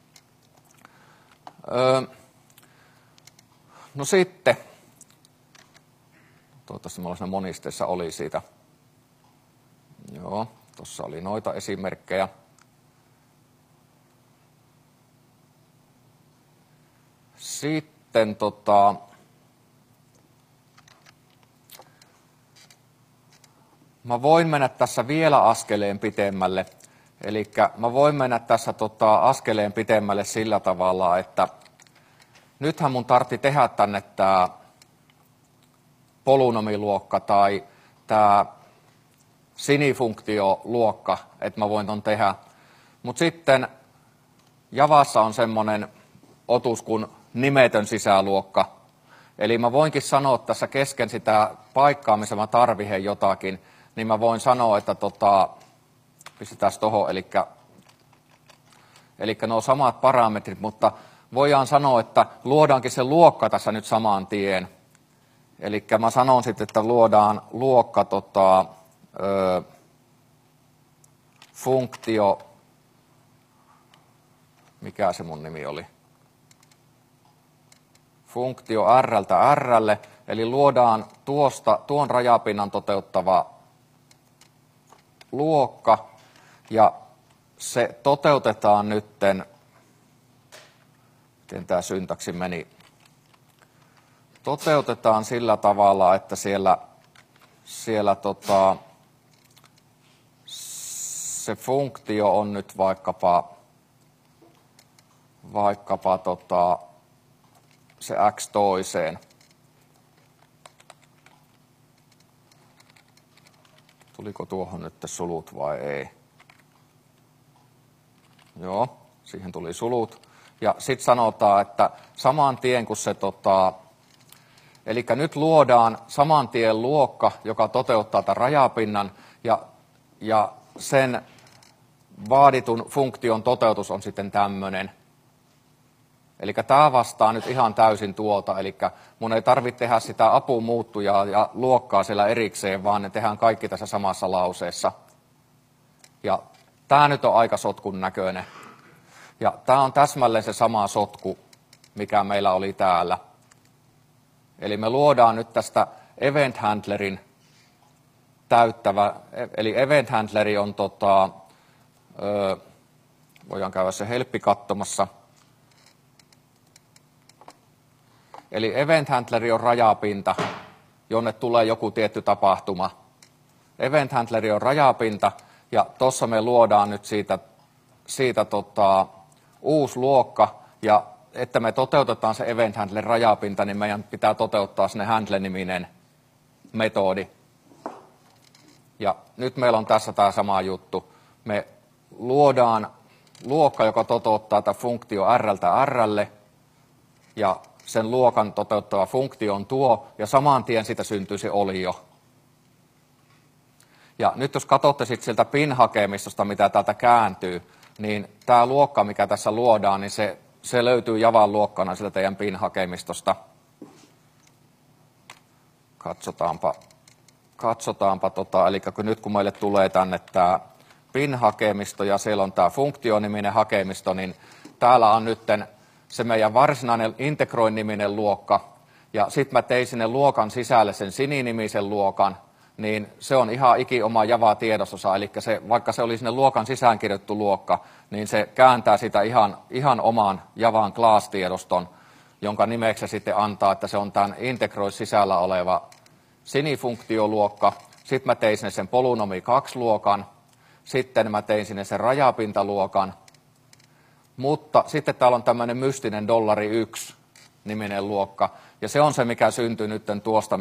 Speaker 1: No sitten, toivottavasti mulla siinä monisteessa oli siitä. Joo, tuossa oli noita esimerkkejä. Sitten mä voin mennä tässä vielä askeleen pitemmälle. Eli mä voin mennä tässä askeleen pitemmälle sillä tavalla, että nythän mun tarvitsi tehdä tänne tämä polynomiluokka tai tämä sinifunktioluokka, että mä voin ton tehdä. Mutta sitten Javassa on semmoinen otus kuin nimetön sisäluokka. Eli mä voinkin sanoa tässä kesken sitä paikkaa, missä mä tarvitsen jotakin, niin mä voin sanoa, että pistetään tuohon, eli nuo samat parametrit, mutta voidaan sanoa, että luodaankin se luokka tässä nyt saman tien. Eli mä sanon sitten, että luodaan luokka funktio, mikä se mun nimi oli? Funktio rltä rlle, eli luodaan tuon rajapinnan toteuttava luokka, ja se toteutetaan nytten, miten tämä syntaksi meni, toteutetaan sillä tavalla, että siellä se funktio on nyt vaikkapa se x toiseen. Tuliko tuohon nyt sulut vai ei? Joo, siihen tuli sulut. Ja sitten sanotaan, että saman tien kun se eli nyt luodaan saman tien luokka, joka toteuttaa tämän rajapinnan, ja sen vaaditun funktion toteutus on sitten tämmöinen. Eli tämä vastaa nyt ihan täysin tuota, eli mun ei tarvitse tehdä sitä apumuuttujaa ja luokkaa siellä erikseen, vaan ne tehdään kaikki tässä samassa lauseessa. Ja tämä nyt on aika sotkun näköinen. Ja tämä on täsmälleen se sama sotku, mikä meillä oli täällä. Eli me luodaan nyt tästä event handlerin täyttävä, eli event handleri on, voidaan käydä se helppi katsomassa. Eli event handleri on rajapinta, jonne tulee joku tietty tapahtuma. Event handleri on rajapinta, ja tuossa me luodaan nyt siitä uusi luokka, ja että me toteutetaan se event handler rajapinta, niin meidän pitää toteuttaa sinne handle-niminen metodi. Ja nyt meillä on tässä tämä sama juttu. Me luodaan luokka, joka toteuttaa tämä funktio rltä rlle, ja sen luokan toteuttava funktio on tuo, ja saman tien siitä syntyy se olio. Ja nyt jos katsotte sitten sieltä pin-hakemistosta, mitä täältä kääntyy, niin tämä luokka, mikä tässä luodaan, niin se löytyy Javan luokkana sieltä teidän pin-hakemistosta. Katsotaanpa eli nyt kun meille tulee tänne tämä pin-hakemisto ja siellä on tämä funktioniminen hakemisto, niin täällä on nyt se meidän varsinainen integroin-niminen luokka, ja sitten mä tein sinne luokan sisälle sen sininimisen luokan, niin se on ihan ikioma Java-tiedostosa, eli vaikka se oli sinne luokan sisään kirjoittu luokka, niin se kääntää sitä ihan oman Javan class-tiedoston, jonka nimeksi se sitten antaa, että se on tämän integroi sisällä oleva sinifunktioluokka. Sitten mä tein sinne sen polynomi 2-luokan, sitten mä tein sinne sen rajapintaluokan, mutta sitten täällä on tämmöinen mystinen $1 niminen luokka, ja se on se, mikä syntyy nyt tuosta,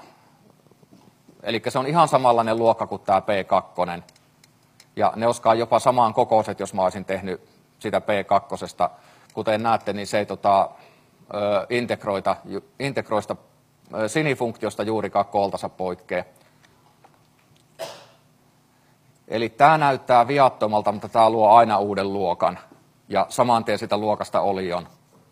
Speaker 1: eli se on ihan samanlainen luokka kuin tämä P2, ja ne olisikaan jopa samaan kokoiset, jos mä olisin tehnyt sitä P2. Kuten näette, niin se ei integroista sinifunktiosta juurikaan kooltansa poikkea. Eli tämä näyttää viattomalta, mutta tämä luo aina uuden luokan, ja saman tien sitä luokasta olion.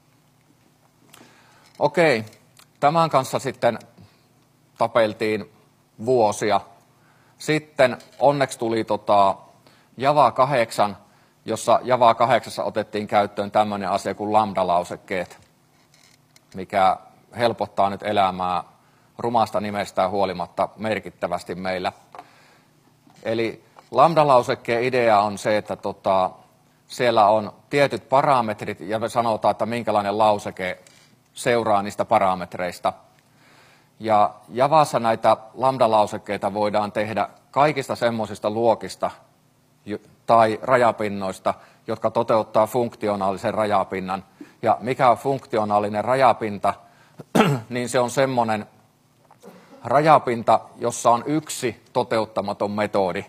Speaker 1: Okei, tämän kanssa sitten tapeltiin vuosia. Sitten onneksi tuli Java 8, jossa Java 8 otettiin käyttöön tämmöinen asia kuin lambda-lausekkeet, mikä helpottaa nyt elämää rumasta nimestään huolimatta merkittävästi meillä. Eli lambda-lausekkeen idea on se, että siellä on tietyt parametrit, ja me sanotaan, että minkälainen lauseke seuraa niistä parametreista. Ja Javassa näitä lambda-lausekkeita voidaan tehdä kaikista semmoisista luokista tai rajapinnoista, jotka toteuttaa funktionaalisen rajapinnan. Ja mikä on funktionaalinen rajapinta, niin se on semmoinen rajapinta, jossa on yksi toteuttamaton metodi.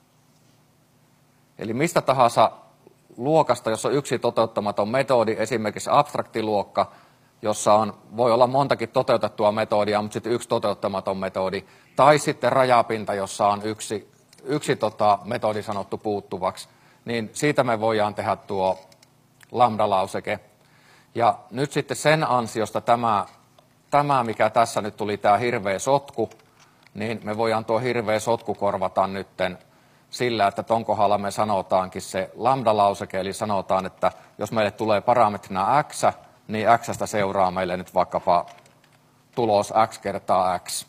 Speaker 1: Eli mistä tahansa luokasta, jossa on yksi toteuttamaton metodi, esimerkiksi abstraktiluokka, jossa voi olla montakin toteutettua metodia, mutta sitten yksi toteuttamaton metodi, tai sitten rajapinta, jossa on yksi metodi sanottu puuttuvaksi, niin siitä me voidaan tehdä tuo lambda-lauseke. Ja nyt sitten sen ansiosta tämä, mikä tässä nyt tuli, tämä hirveä sotku, niin me voidaan tuo hirveä sotku korvata nytten sillä, että ton kohdalla me sanotaankin se lambda-lauseke, eli sanotaan, että jos meille tulee parametrina x, niin x:stä seuraa meille nyt vaikkapa tulos x kertaa x.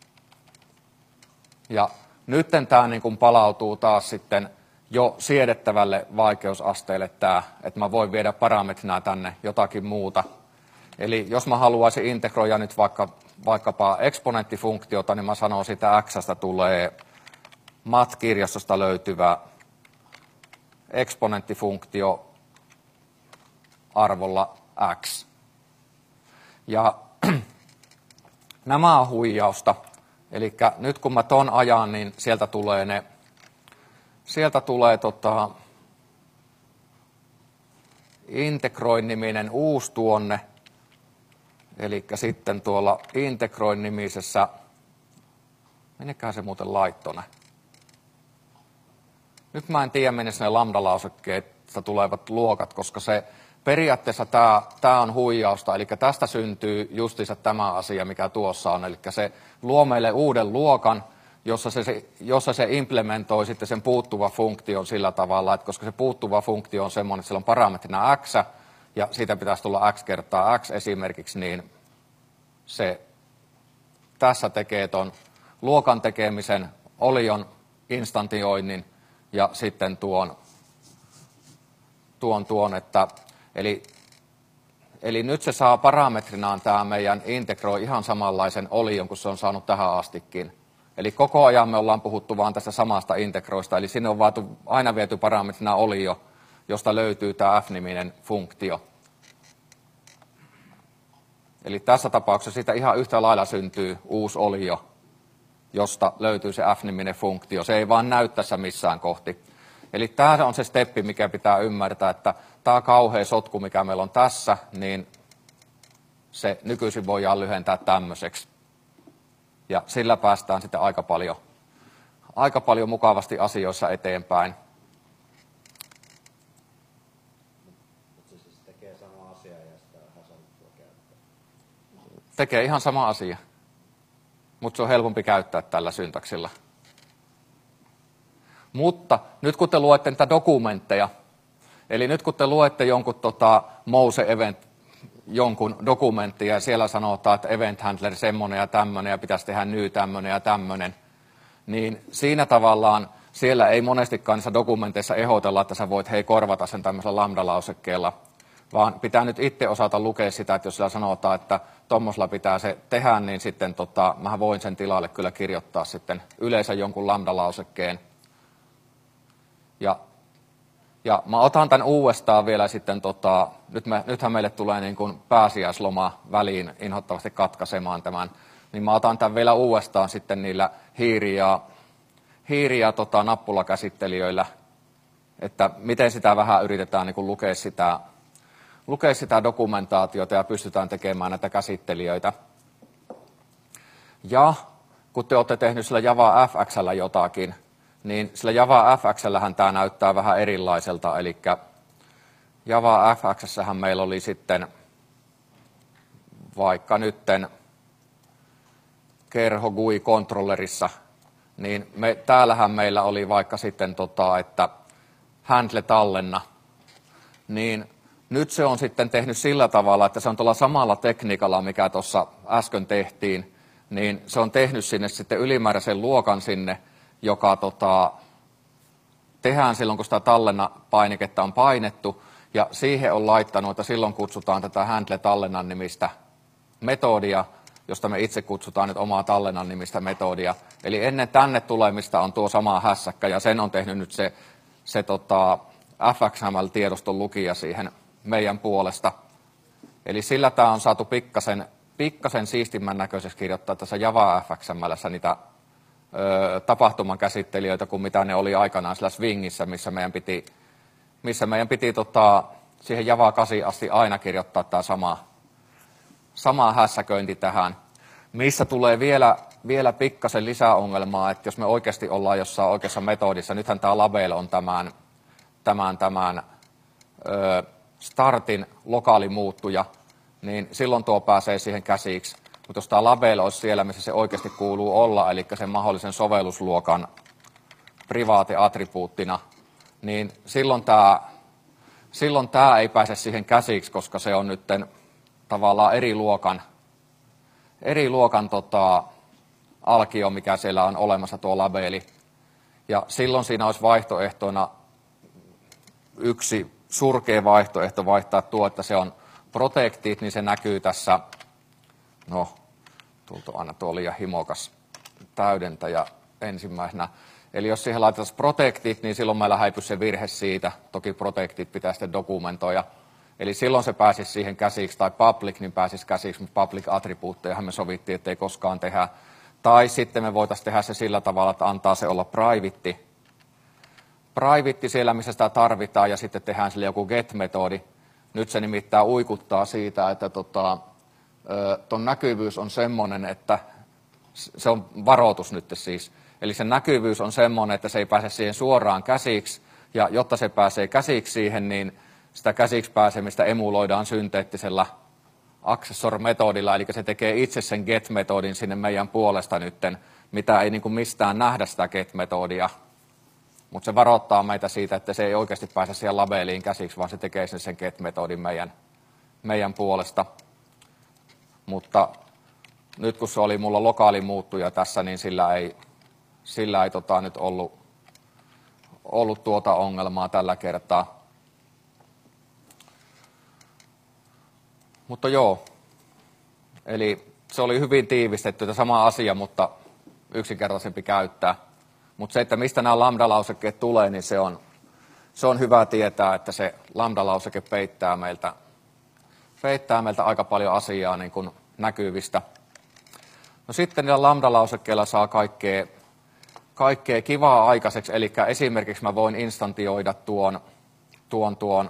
Speaker 1: Ja nytten tämä niin kuin palautuu taas sitten jo siedettävälle vaikeusasteelle tämä, että mä voin viedä parametrina tänne jotakin muuta. Eli jos mä haluaisin integroida nyt vaikkapa eksponenttifunktiota, niin mä sanon sitä x:stä tulee MAT-kirjastosta löytyvä eksponenttifunktio arvolla x. Ja nämä on huijausta. Eli nyt kun mä ton ajan, niin sieltä tulee integroin-niminen uusi tuonne. Eli sitten tuolla integroin-nimisessä, minnekähän se muuten laittone? Nyt mä en tiedä, minne ne lambda-lausekkeesta tulevat luokat, koska se periaatteessa tämä on huijausta, eli tästä syntyy justiinsa tämä asia, mikä tuossa on. Eli se luo meille uuden luokan, jossa se implementoi sitten sen puuttuva funktion sillä tavalla, että koska se puuttuva funktio on semmoinen, että sillä on parametrina x, ja siitä pitäisi tulla x kertaa x esimerkiksi, niin se tässä tekee ton luokan tekemisen, olion instantioinnin, ja sitten tuon että eli nyt se saa parametrinaan tämä meidän integroi ihan samanlaisen olion, kuin se on saanut tähän astikin. Eli koko ajan me ollaan puhuttu vaan tästä samasta integroista, eli sinne on aina viety parametrina olio, josta löytyy tämä f-niminen funktio. Eli tässä tapauksessa siitä ihan yhtä lailla syntyy uusi olio, josta löytyy se f-niminen funktio. Se ei vaan näy tässä missään kohti. Eli tämä on se steppi, mikä pitää ymmärtää, että tämä kauhea sotku, mikä meillä on tässä, niin se nykyisin voidaan lyhentää tämmöiseksi. Ja sillä päästään sitten aika paljon mukavasti asioissa eteenpäin.
Speaker 2: Mutta se siis tekee sama asia ja sitä hasaluttua käyttää.
Speaker 1: Tekee ihan sama asia, mutta se on helpompi käyttää tällä syntaksilla. Mutta nyt kun te luette niitä dokumentteja, eli nyt kun te luette jonkun Mouse event, jonkun dokumenttia ja siellä sanotaan, että event handler semmoinen ja tämmöinen ja pitäisi tehdä new tämmöinen ja tämmöinen, niin siinä tavallaan siellä ei monestikaan niissä dokumenteissa ehdotella, että sä voit korvata sen tämmöisellä lambda-lausekkeella, vaan pitää nyt itse osata lukea sitä, että jos siellä sanotaan, että tuommoisella pitää se tehdä, niin sitten mä voin sen tilalle kyllä kirjoittaa sitten yleensä jonkun lambda-lausekkeen. Ja mä otan tämän uudestaan vielä sitten, nythän meille tulee niin kuin pääsiäisloma väliin inhottavasti katkaisemaan tämän, niin mä otan tämän vielä uudestaan sitten niillä hiiri- ja nappulakäsittelijöillä, että miten sitä vähän yritetään niin kuin lukea sitä dokumentaatiota ja pystytään tekemään näitä käsittelijöitä. Ja kun te olette tehnyt sillä Java FX:llä jotakin, niin sillä Java FX:llähän tämä näyttää vähän erilaiselta, eli Java FX:ssähän meillä oli sitten vaikka nytten kerho GUI-kontrollerissa, niin täällähän meillä oli vaikka sitten, että handle tallenna, niin nyt se on sitten tehnyt sillä tavalla, että se on tuolla samalla tekniikalla, mikä tuossa äsken tehtiin, niin se on tehnyt sinne sitten ylimääräisen luokan sinne, joka tehdään silloin, kun sitä tallenna-painiketta on painettu, ja siihen on laittanut, että silloin kutsutaan tätä handle-tallennan nimistä metodia, josta me itse kutsutaan nyt omaa tallennan nimistä metodia. Eli ennen tänne tulemista on tuo sama hässäkkä, ja sen on tehnyt nyt se FXML-tiedoston lukija siihen meidän puolesta. Eli sillä tämä on saatu pikkasen pikkasen siistimmän näköiseksi kirjoittaa tässä Java FXML:ssä niitä tapahtuman käsittelijöitä kuin mitä ne oli aikanaan sillä Swingissä, missä meidän piti siihen Java 8 asti aina kirjoittaa tämä sama hässäköinti tähän, missä tulee vielä pikkasen lisäongelmaa, että jos me oikeasti ollaan jossain oikeassa metodissa, nythän tämä label on tämän startin lokaalimuuttuja, niin silloin tuo pääsee siihen käsiksi. Mutta jos tämä label olisi siellä, missä se oikeasti kuuluu olla, eli sen mahdollisen sovellusluokan privaate-attribuuttina, niin silloin tämä ei pääse siihen käsiksi, koska se on nyt tavallaan eri luokan alkio, mikä siellä on olemassa tuo labeli. Ja silloin siinä olisi vaihtoehtona yksi surkea vaihtoehto vaihtaa tuo, että se on protected, niin se näkyy tässä, no, aina tuo liian himokas täydentäjä ensimmäisenä. Eli jos siihen laitetaan protected, niin silloin meillä häipyisi se virhe siitä. Toki protected pitää sitten dokumentoida. Eli silloin se pääsisi siihen käsiksi, tai public, niin pääsisi käsiksi, mutta public-attribuuttejahan me sovittiin, että ei koskaan tehdä. Tai sitten me voitaisiin tehdä se sillä tavalla, että antaa se olla private. Private siellä, missä sitä tarvitaan, ja sitten tehdään sille joku get-metodi. Nyt se nimittäin uikuttaa siitä, että ton näkyvyys on semmoinen, että se on varoitus nyt siis. Eli se näkyvyys on semmoinen, että se ei pääse siihen suoraan käsiksi, ja jotta se pääsee käsiksi siihen, niin sitä käsiksi pääsemistä emuloidaan synteettisellä accessor-metodilla, eli se tekee itse sen get-metodin sinne meidän puolesta nytten, mitä ei niin kuin mistään nähdä sitä get-metodia. Mutta se varoittaa meitä siitä, että se ei oikeasti pääse siihen labeliin käsiksi, vaan se tekee sen get-metodin meidän puolesta. Mutta nyt kun se oli mulla lokaali muuttuja tässä, niin sillä ei nyt ollut tuota ongelmaa tällä kertaa. Mutta joo, eli se oli hyvin tiivistetty, sama asia, mutta yksinkertaisempi käyttää. Mutta se, että mistä nämä lambda-lausekkeet tulee, niin se on hyvä tietää, että se lambda-lauseke peittää meiltä aika paljon asiaa niin kuin näkyvistä. No sitten niillä lambda-lausekkeilla saa kaikkea kivaa aikaiseksi, eli esimerkiksi mä voin instantioida tuon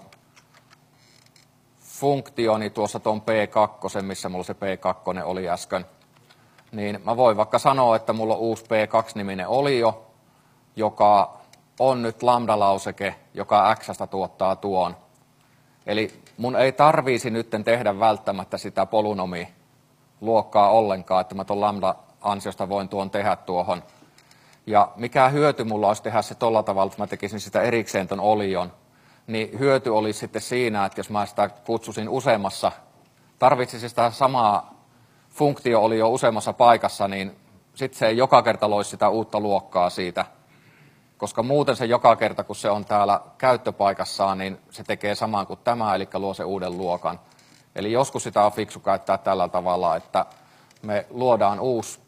Speaker 1: funktioni tuossa tuon P2, missä mulla se P2 oli äsken, niin mä voin vaikka sanoa, että mulla on uusi P2-niminen olio, joka on nyt lambda-lauseke, joka X:stä tuottaa tuon. Eli mun ei tarviisi nyt tehdä välttämättä sitä polynomiluokkaa ollenkaan, että mä tuon lambda-ansiosta voin tuon tehdä tuohon. Ja mikä hyöty mulla olisi tehdä se tolla tavalla, että mä tekisin sitä erikseen ton olion, niin hyöty olisi sitten siinä, että jos mä sitä kutsusin useammassa, tarvitsisin sitä samaa funktio-olioa useammassa paikassa, niin sitten se ei joka kerta loisi sitä uutta luokkaa siitä, koska muuten se joka kerta, kun se on täällä käyttöpaikassaan, niin se tekee saman kuin tämä, eli luo se uuden luokan. Eli joskus sitä on fiksu käyttää tällä tavalla, että me luodaan uusi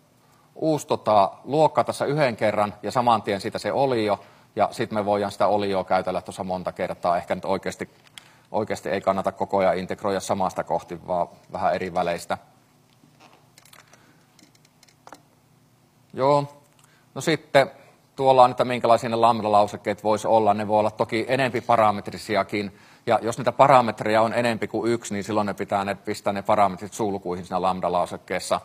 Speaker 1: luokka tässä yhden kerran, ja saman tien siitä se olio, ja sitten me voidaan sitä olioa käytellä tuossa monta kertaa. Ehkä nyt oikeasti ei kannata koko ajan integroida samasta kohti, vaan vähän eri väleistä. Joo, no sitten tuolla on, että minkälaisia ne lambda-lausekkeet voisi olla. Ne voi olla toki enempi parametrisiakin, ja jos niitä parametreja on enempi kuin yksi, niin silloin ne pitää pistää ne parametrit sulkuihin siinä lambda-lausekkeessa.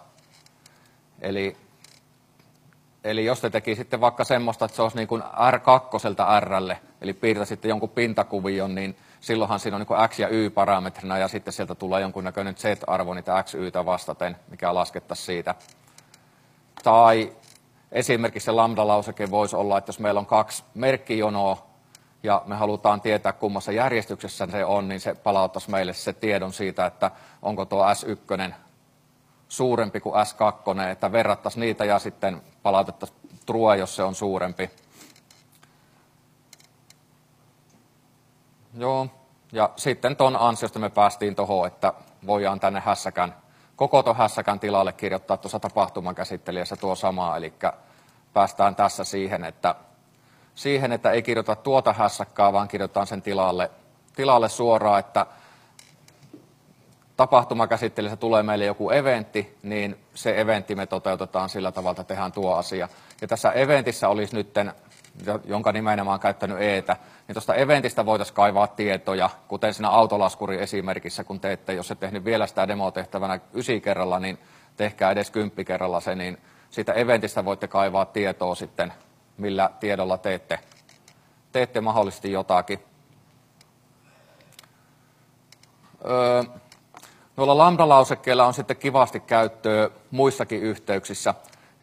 Speaker 1: Eli jos te tekisitte vaikka semmoista, että se olisi niin kuin R2 R:lle, eli piirtäisitte jonkun pintakuvion, niin silloinhan siinä on niin kuin X- ja Y-parametrina, ja sitten sieltä tulee jonkunnäköinen Z-arvo niitä X, Y:tä vastaten, mikä laskettaisiin siitä. Tai esimerkiksi se lambda-lauseke voisi olla, että jos meillä on 2 merkkijonoa, ja me halutaan tietää, kummassa järjestyksessä se on, niin se palauttaisi meille se tiedon siitä, että onko tuo S1 suurempi kuin S2, että verrattaisiin niitä ja sitten palautettaisiin true, jos se on suurempi. Joo, ja sitten ton ansiosta me päästiin tuohon, että voidaan tänne koko tuon hässäkän tilalle kirjoittaa tuossa tapahtumakäsittelijässä tuo sama, eli päästään tässä siihen, että ei kirjoita tuota hässäkkää, vaan kirjoitetaan sen tilalle suoraan, että tapahtumakäsittelyssä tulee meille joku eventti, niin se eventti me toteutetaan sillä tavalla, että tehdään tuo asia. Ja tässä eventissä olisi nytten, jonka nimenä mä oon käyttänyt eetä, niin tuosta eventistä voitaisiin kaivaa tietoja, kuten siinä autolaskuri esimerkissä, kun teette, jos et tehnyt vielä sitä demotehtävänä 9 kerralla, niin tehkää edes 10 kerralla se, niin siitä eventistä voitte kaivaa tietoa sitten, millä tiedolla teette mahdollisesti jotakin. Noilla lambda-lausekkeilla on sitten kivasti käyttöä muissakin yhteyksissä.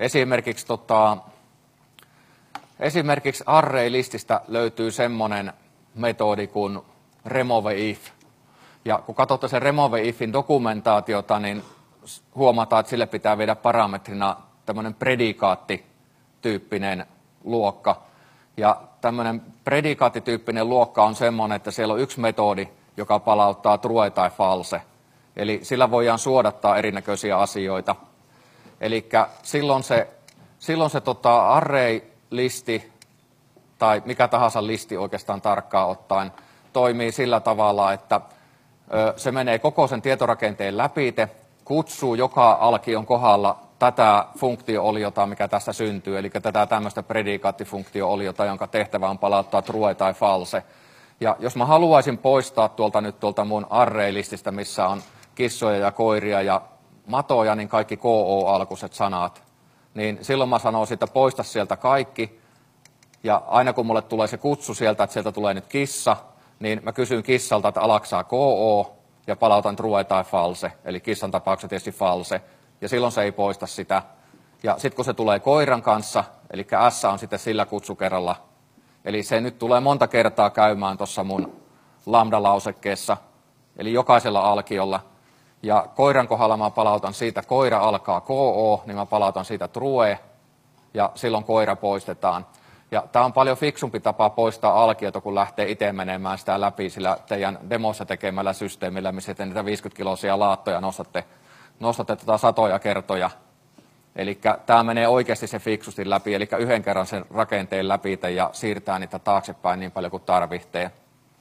Speaker 1: Esimerkiksi array-lististä löytyy semmoinen metodi kuin remove if. Ja kun katsotte sen remove ifin dokumentaatiota, niin huomataan, että sille pitää viedä parametrina tämmöinen predikaattityyppinen luokka. Ja tämmöinen predikaattityyppinen luokka on semmoinen, että siellä on yksi metodi, joka palauttaa true tai false. Eli sillä voidaan suodattaa erinäköisiä asioita. Eli silloin se array-listi tai mikä tahansa listi oikeastaan tarkkaan ottaen toimii sillä tavalla, että se menee koko sen tietorakenteen läpite, kutsuu joka alkion kohdalla tätä funktio-oliota, mikä tästä syntyy, eli tätä tämmöistä predikaattifunktio-oliota, jonka tehtävä on palauttaa true tai false. Ja jos mä haluaisin poistaa tuolta mun array-lististä, missä on kissoja ja koiria ja matoja, niin kaikki KO-alkuiset sanat, niin silloin mä sanoisin, että poista sieltä kaikki. Ja aina kun mulle tulee se kutsu sieltä, että sieltä tulee nyt kissa, niin mä kysyn kissalta, että alaksaa KO ja palautan true tai false. Eli kissan tapauksessa tietysti false. Ja silloin se ei poista sitä. Ja sitten kun se tulee koiran kanssa, eli S on sitten sillä kutsukerralla. Eli se nyt tulee monta kertaa käymään tuossa mun lambda-lausekkeessa, eli jokaisella alkiolla. Ja koiran kohdalla mä palautan siitä, koira alkaa KO, niin mä palautan siitä true, ja silloin koira poistetaan. Ja tämä on paljon fiksumpi tapa poistaa alkiota, kun lähtee itse menemään sitä läpi sillä teidän demossa tekemällä systeemillä, missä te niitä 50-kiloisia laattoja nostatte satoja kertoja. Eli tämä menee oikeasti se fiksusti läpi, eli yhden kerran sen rakenteen läpi ja siirtää niitä taaksepäin niin paljon kuin tarvitsee.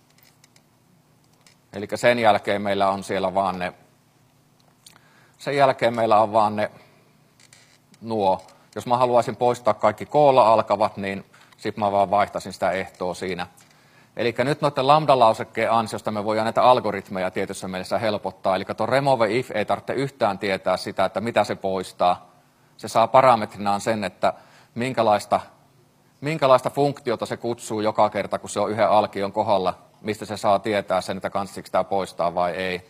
Speaker 1: Eli sen jälkeen meillä on siellä vaan ne nuo. Jos mä haluaisin poistaa kaikki koolla alkavat, niin sitten mä vaan vaihtaisin sitä ehtoa siinä. Eli nyt noiden lambda-lausekkeen ansiosta me voidaan näitä algoritmeja tietyssä mielessä helpottaa. Eli tuon remove if ei tarvitse yhtään tietää sitä, että mitä se poistaa. Se saa parametrinaan sen, että minkälaista funktiota se kutsuu joka kerta, kun se on yhden alkion kohdalla, mistä se saa tietää sen, että kanssiko sitä poistaa vai ei.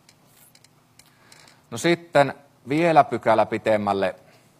Speaker 1: No sitten vielä pykälä pitemmälle.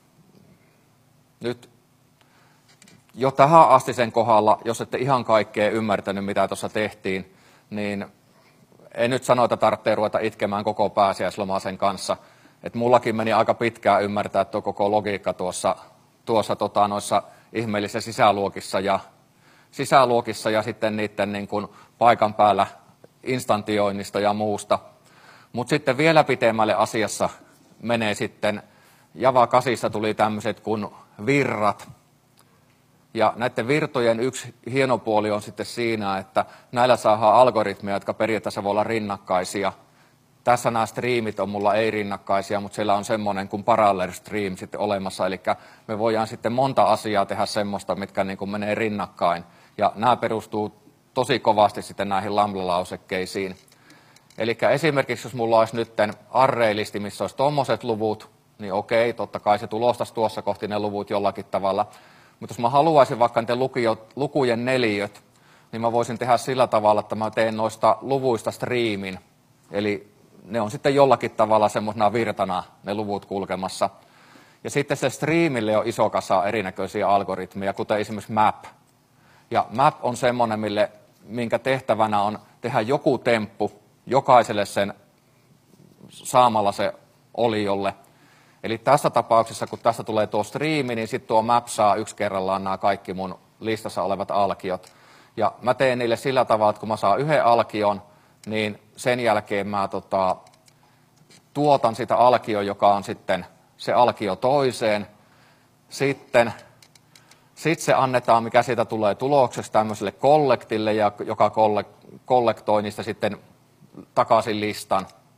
Speaker 1: Nyt jo tähän asti sen kohdalla, jos ette ihan kaikkea ymmärtänyt, mitä tuossa tehtiin, niin en nyt sano, että tarvitsee ruveta itkemään koko pääsiäislomaa sen kanssa. Et mullakin meni aika pitkään ymmärtää tuo koko logiikka noissa ihmeellisissä sisäluokissa ja sitten niiden niin kuin paikan päällä instantioinnista ja muusta. Mutta sitten vielä pitemmälle asiassa menee sitten, Java 8 tuli tämmöiset kuin virrat. Ja näiden virtojen yksi hieno puoli on sitten siinä, että näillä saadaan algoritmeja, jotka periaatteessa voi olla rinnakkaisia. Tässä nämä striimit on mulla ei rinnakkaisia, mutta siellä on semmoinen kuin parallel stream sitten olemassa. Eli me voidaan sitten monta asiaa tehdä semmoista, mitkä niin kuin menee rinnakkain. Ja nämä perustuu tosi kovasti sitten näihin lambda-lausekkeisiin. Eli esimerkiksi jos mulla olisi nyt array-listi, missä olisi tommoset luvut, niin okei, totta kai se tulostaisi tuossa kohti ne luvut jollakin tavalla. Mutta jos mä haluaisin vaikka niiden lukujen neliöt, niin mä voisin tehdä sillä tavalla, että mä teen noista luvuista striimin. Eli ne on sitten jollakin tavalla semmoisena virtana ne luvut kulkemassa. Ja sitten se striimille on iso kasa erinäköisiä algoritmeja, kuten esimerkiksi map. Ja map on semmoinen, minkä tehtävänä on tehdä joku temppu jokaiselle sen saamalla se oliolle. Eli tässä tapauksessa, kun tästä tulee tuo striimi, niin sitten tuo map saa yksi kerrallaan nämä kaikki mun listassa olevat alkiot. Ja mä teen niille sillä tavalla, että kun mä saan yhden alkion, niin sen jälkeen mä tuotan sitä alkio, joka on sitten se alkio toiseen. Sitten se annetaan, mikä siitä tulee tulokseksi tämmöiselle kollektille, joka kollektoi niistä sitten takaisin listan.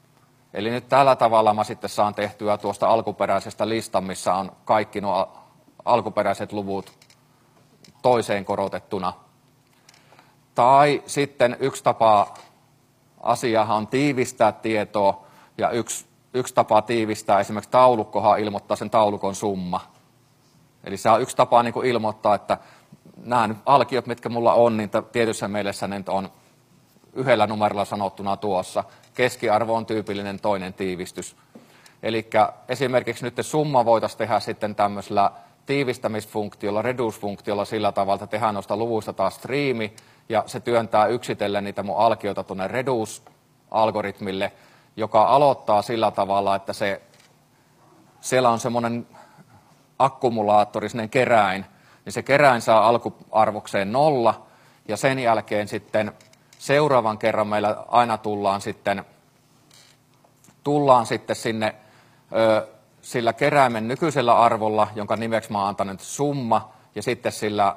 Speaker 1: Eli nyt tällä tavalla mä sitten saan tehtyä tuosta alkuperäisestä listan, missä on kaikki nuo alkuperäiset luvut toiseen korotettuna. Tai sitten yksi tapa asiahan on tiivistää tietoa, ja yksi tapa tiivistää esimerkiksi taulukkohan ilmoittaa sen taulukon summa. Eli se on yksi tapa niin kuin ilmoittaa, että nämä nyt alkiot, mitkä mulla on, niin tietyssä mielessä ne on yhdellä numerolla sanottuna tuossa. Keskiarvo on tyypillinen toinen tiivistys. Eli esimerkiksi nyt summa voitaisiin tehdä sitten tämmöisellä tiivistämisfunktiolla, reduce-funktiolla sillä tavalla, että tehdään noista luvuista taas striimi, ja se työntää yksitellen niitä mun alkioita tuonne reduce-algoritmille, joka aloittaa sillä tavalla, että siellä on semmoinen akkumulaattori, semmoinen keräin, niin se keräin saa alkuarvokseen 0, ja sen jälkeen sitten seuraavan kerran meillä aina tullaan sitten sinne sillä keräimen nykyisellä arvolla, jonka nimeksi mä oon antanut summa, ja sitten sillä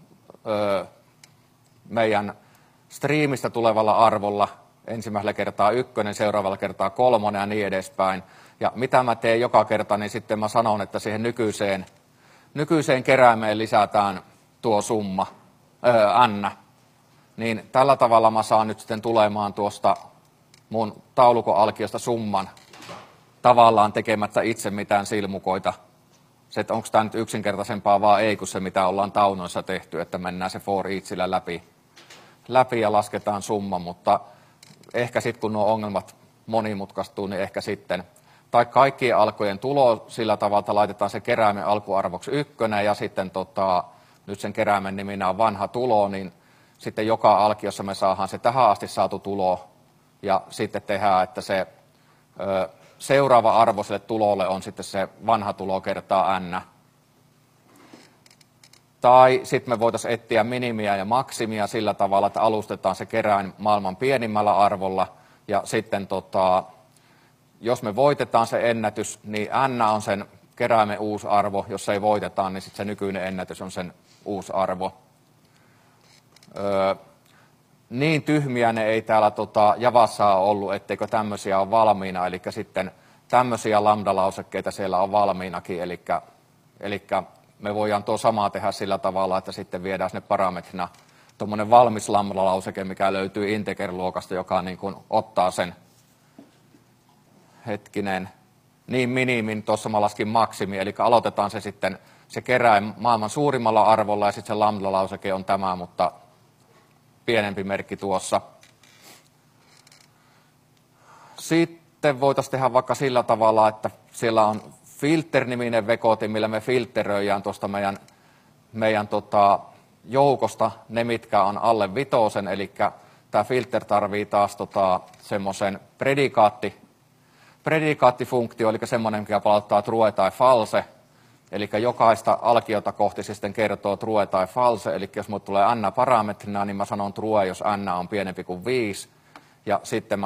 Speaker 1: meidän striimistä tulevalla arvolla ensimmäisellä kertaa 1, seuraavalla kertaa 3 ja niin edespäin. Ja mitä mä teen joka kerta, niin sitten mä sanon, että siihen nykyiseen keräimeen lisätään tuo summa, n. Niin tällä tavalla mä saan nyt sitten tulemaan tuosta mun taulukon alkiosta summan tavallaan tekemättä itse mitään silmukoita. Se, että onko tämä nyt yksinkertaisempaa vaan ei, kuin se mitä ollaan taunoissa tehty, että mennään se for eachillä läpi ja lasketaan summa, mutta ehkä sitten kun nuo ongelmat monimutkaistuu, niin ehkä sitten, tai kaikkien alkojen tulo sillä tavalla laitetaan se keräämen alkuarvoksi 1 ja sitten nyt sen keräämen niminä on vanha tulo, niin sitten joka alkiossa me saadaan se tähän asti saatu tulo ja sitten tehdään, että se seuraava arvo sille tulolle on sitten se vanha tulo kertaa n. Tai sitten me voitaisiin etsiä minimiä ja maksimia sillä tavalla, että alustetaan se keräin maailman pienimmällä arvolla. Ja sitten jos me voitetaan se ennätys, niin n on sen keräimen uusi arvo. Jos ei voitetaan, niin sitten se nykyinen ennätys on sen uusi arvo. Niin tyhmiä ne ei täällä Javassa ole ollut, etteikö tämmöisiä ole valmiina. Eli sitten tämmöisiä lambda-lausekkeita siellä on valmiinakin. Eli me voidaan tuo samaa tehdä sillä tavalla, että sitten viedään sinne parametrina tuommoinen valmis lambda-lauseke, mikä löytyy integer-luokasta, joka niin kuin ottaa sen niin minimin, tuossa mä laskin maksimi, eli aloitetaan se sitten, se keräin maailman suurimmalla arvolla ja sitten se lambda-lauseke on tämä, mutta pienempi merkki tuossa. Sitten voitaisiin tehdä vaikka sillä tavalla, että siellä on filter-niminen vekotin, millä me filteröidään tuosta meidän joukosta ne, mitkä on alle 5, eli tämä filter tarvii taas semmoisen predikaattifunktio, eli semmoinen, mikä palauttaa true tai false, eli jokaista alkiota kohti se sitten kertoo true tai false, eli jos minulle tulee n parametrina, niin mä sanon true, jos n on pienempi kuin 5, ja sitten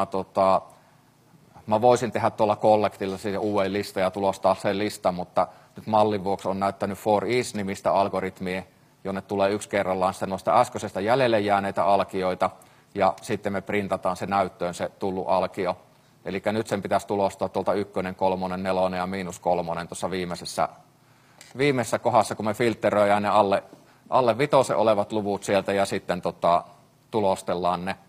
Speaker 1: mä voisin tehdä tuolla collectilla siis uuden lista ja tulostaa sen listan, mutta nyt mallin vuoksi on näyttänyt for each-nimistä algoritmia, jonne tulee yksi kerrallaan sitten noista äskeisestä jäljelle jääneitä alkioita, ja sitten me printataan se näyttöön se tullut alkio. Eli nyt sen pitäisi tulostaa tuolta 1, 3, 4 ja -3 tuossa viimeisessä kohdassa, kun me filteröidään ne alle 5 olevat luvut sieltä ja sitten tulostellaan ne.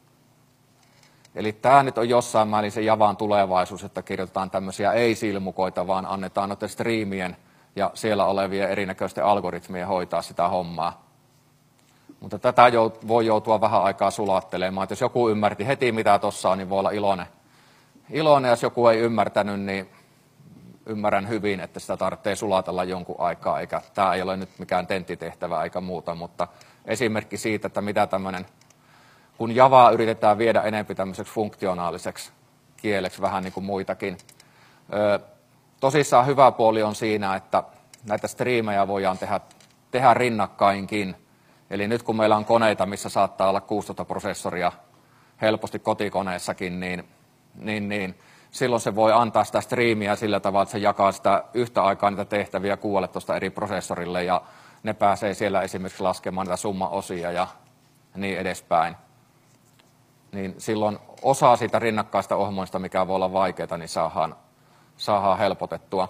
Speaker 1: Eli tämä nyt on jossain määrin se Javan tulevaisuus, että kirjoitetaan tämmöisiä ei-silmukoita, vaan annetaan noiden striimien ja siellä olevien erinäköisten algoritmien hoitaa sitä hommaa. Mutta tätä voi joutua vähän aikaa sulattelemaan. Että jos joku ymmärti heti, mitä tuossa on, niin voi olla iloinen. Jos joku ei ymmärtänyt, niin ymmärrän hyvin, että sitä tarvitsee sulatella jonkun aikaa. Eikä tämä ei ole nyt mikään tenttitehtävä eikä muuta, mutta esimerkki siitä, että mitä tämmöinen, kun Javaa yritetään viedä enemmän tämmöiseksi funktionaaliseksi kieleksi, vähän niin kuin muitakin. Tosissaan hyvä puoli on siinä, että näitä striimejä voidaan tehdä rinnakkainkin. Eli nyt kun meillä on koneita, missä saattaa olla 16 prosessoria helposti kotikoneessakin, niin silloin se voi antaa sitä striimiä sillä tavalla, että se jakaa sitä yhtä aikaa niitä tehtäviä 16 eri prosessorille ja ne pääsee siellä esimerkiksi laskemaan niitä summaosia ja niin edespäin. niin silloin osa siitä rinnakkaista ohjelmoinnista, mikä voi olla vaikeaa, niin saadaan helpotettua.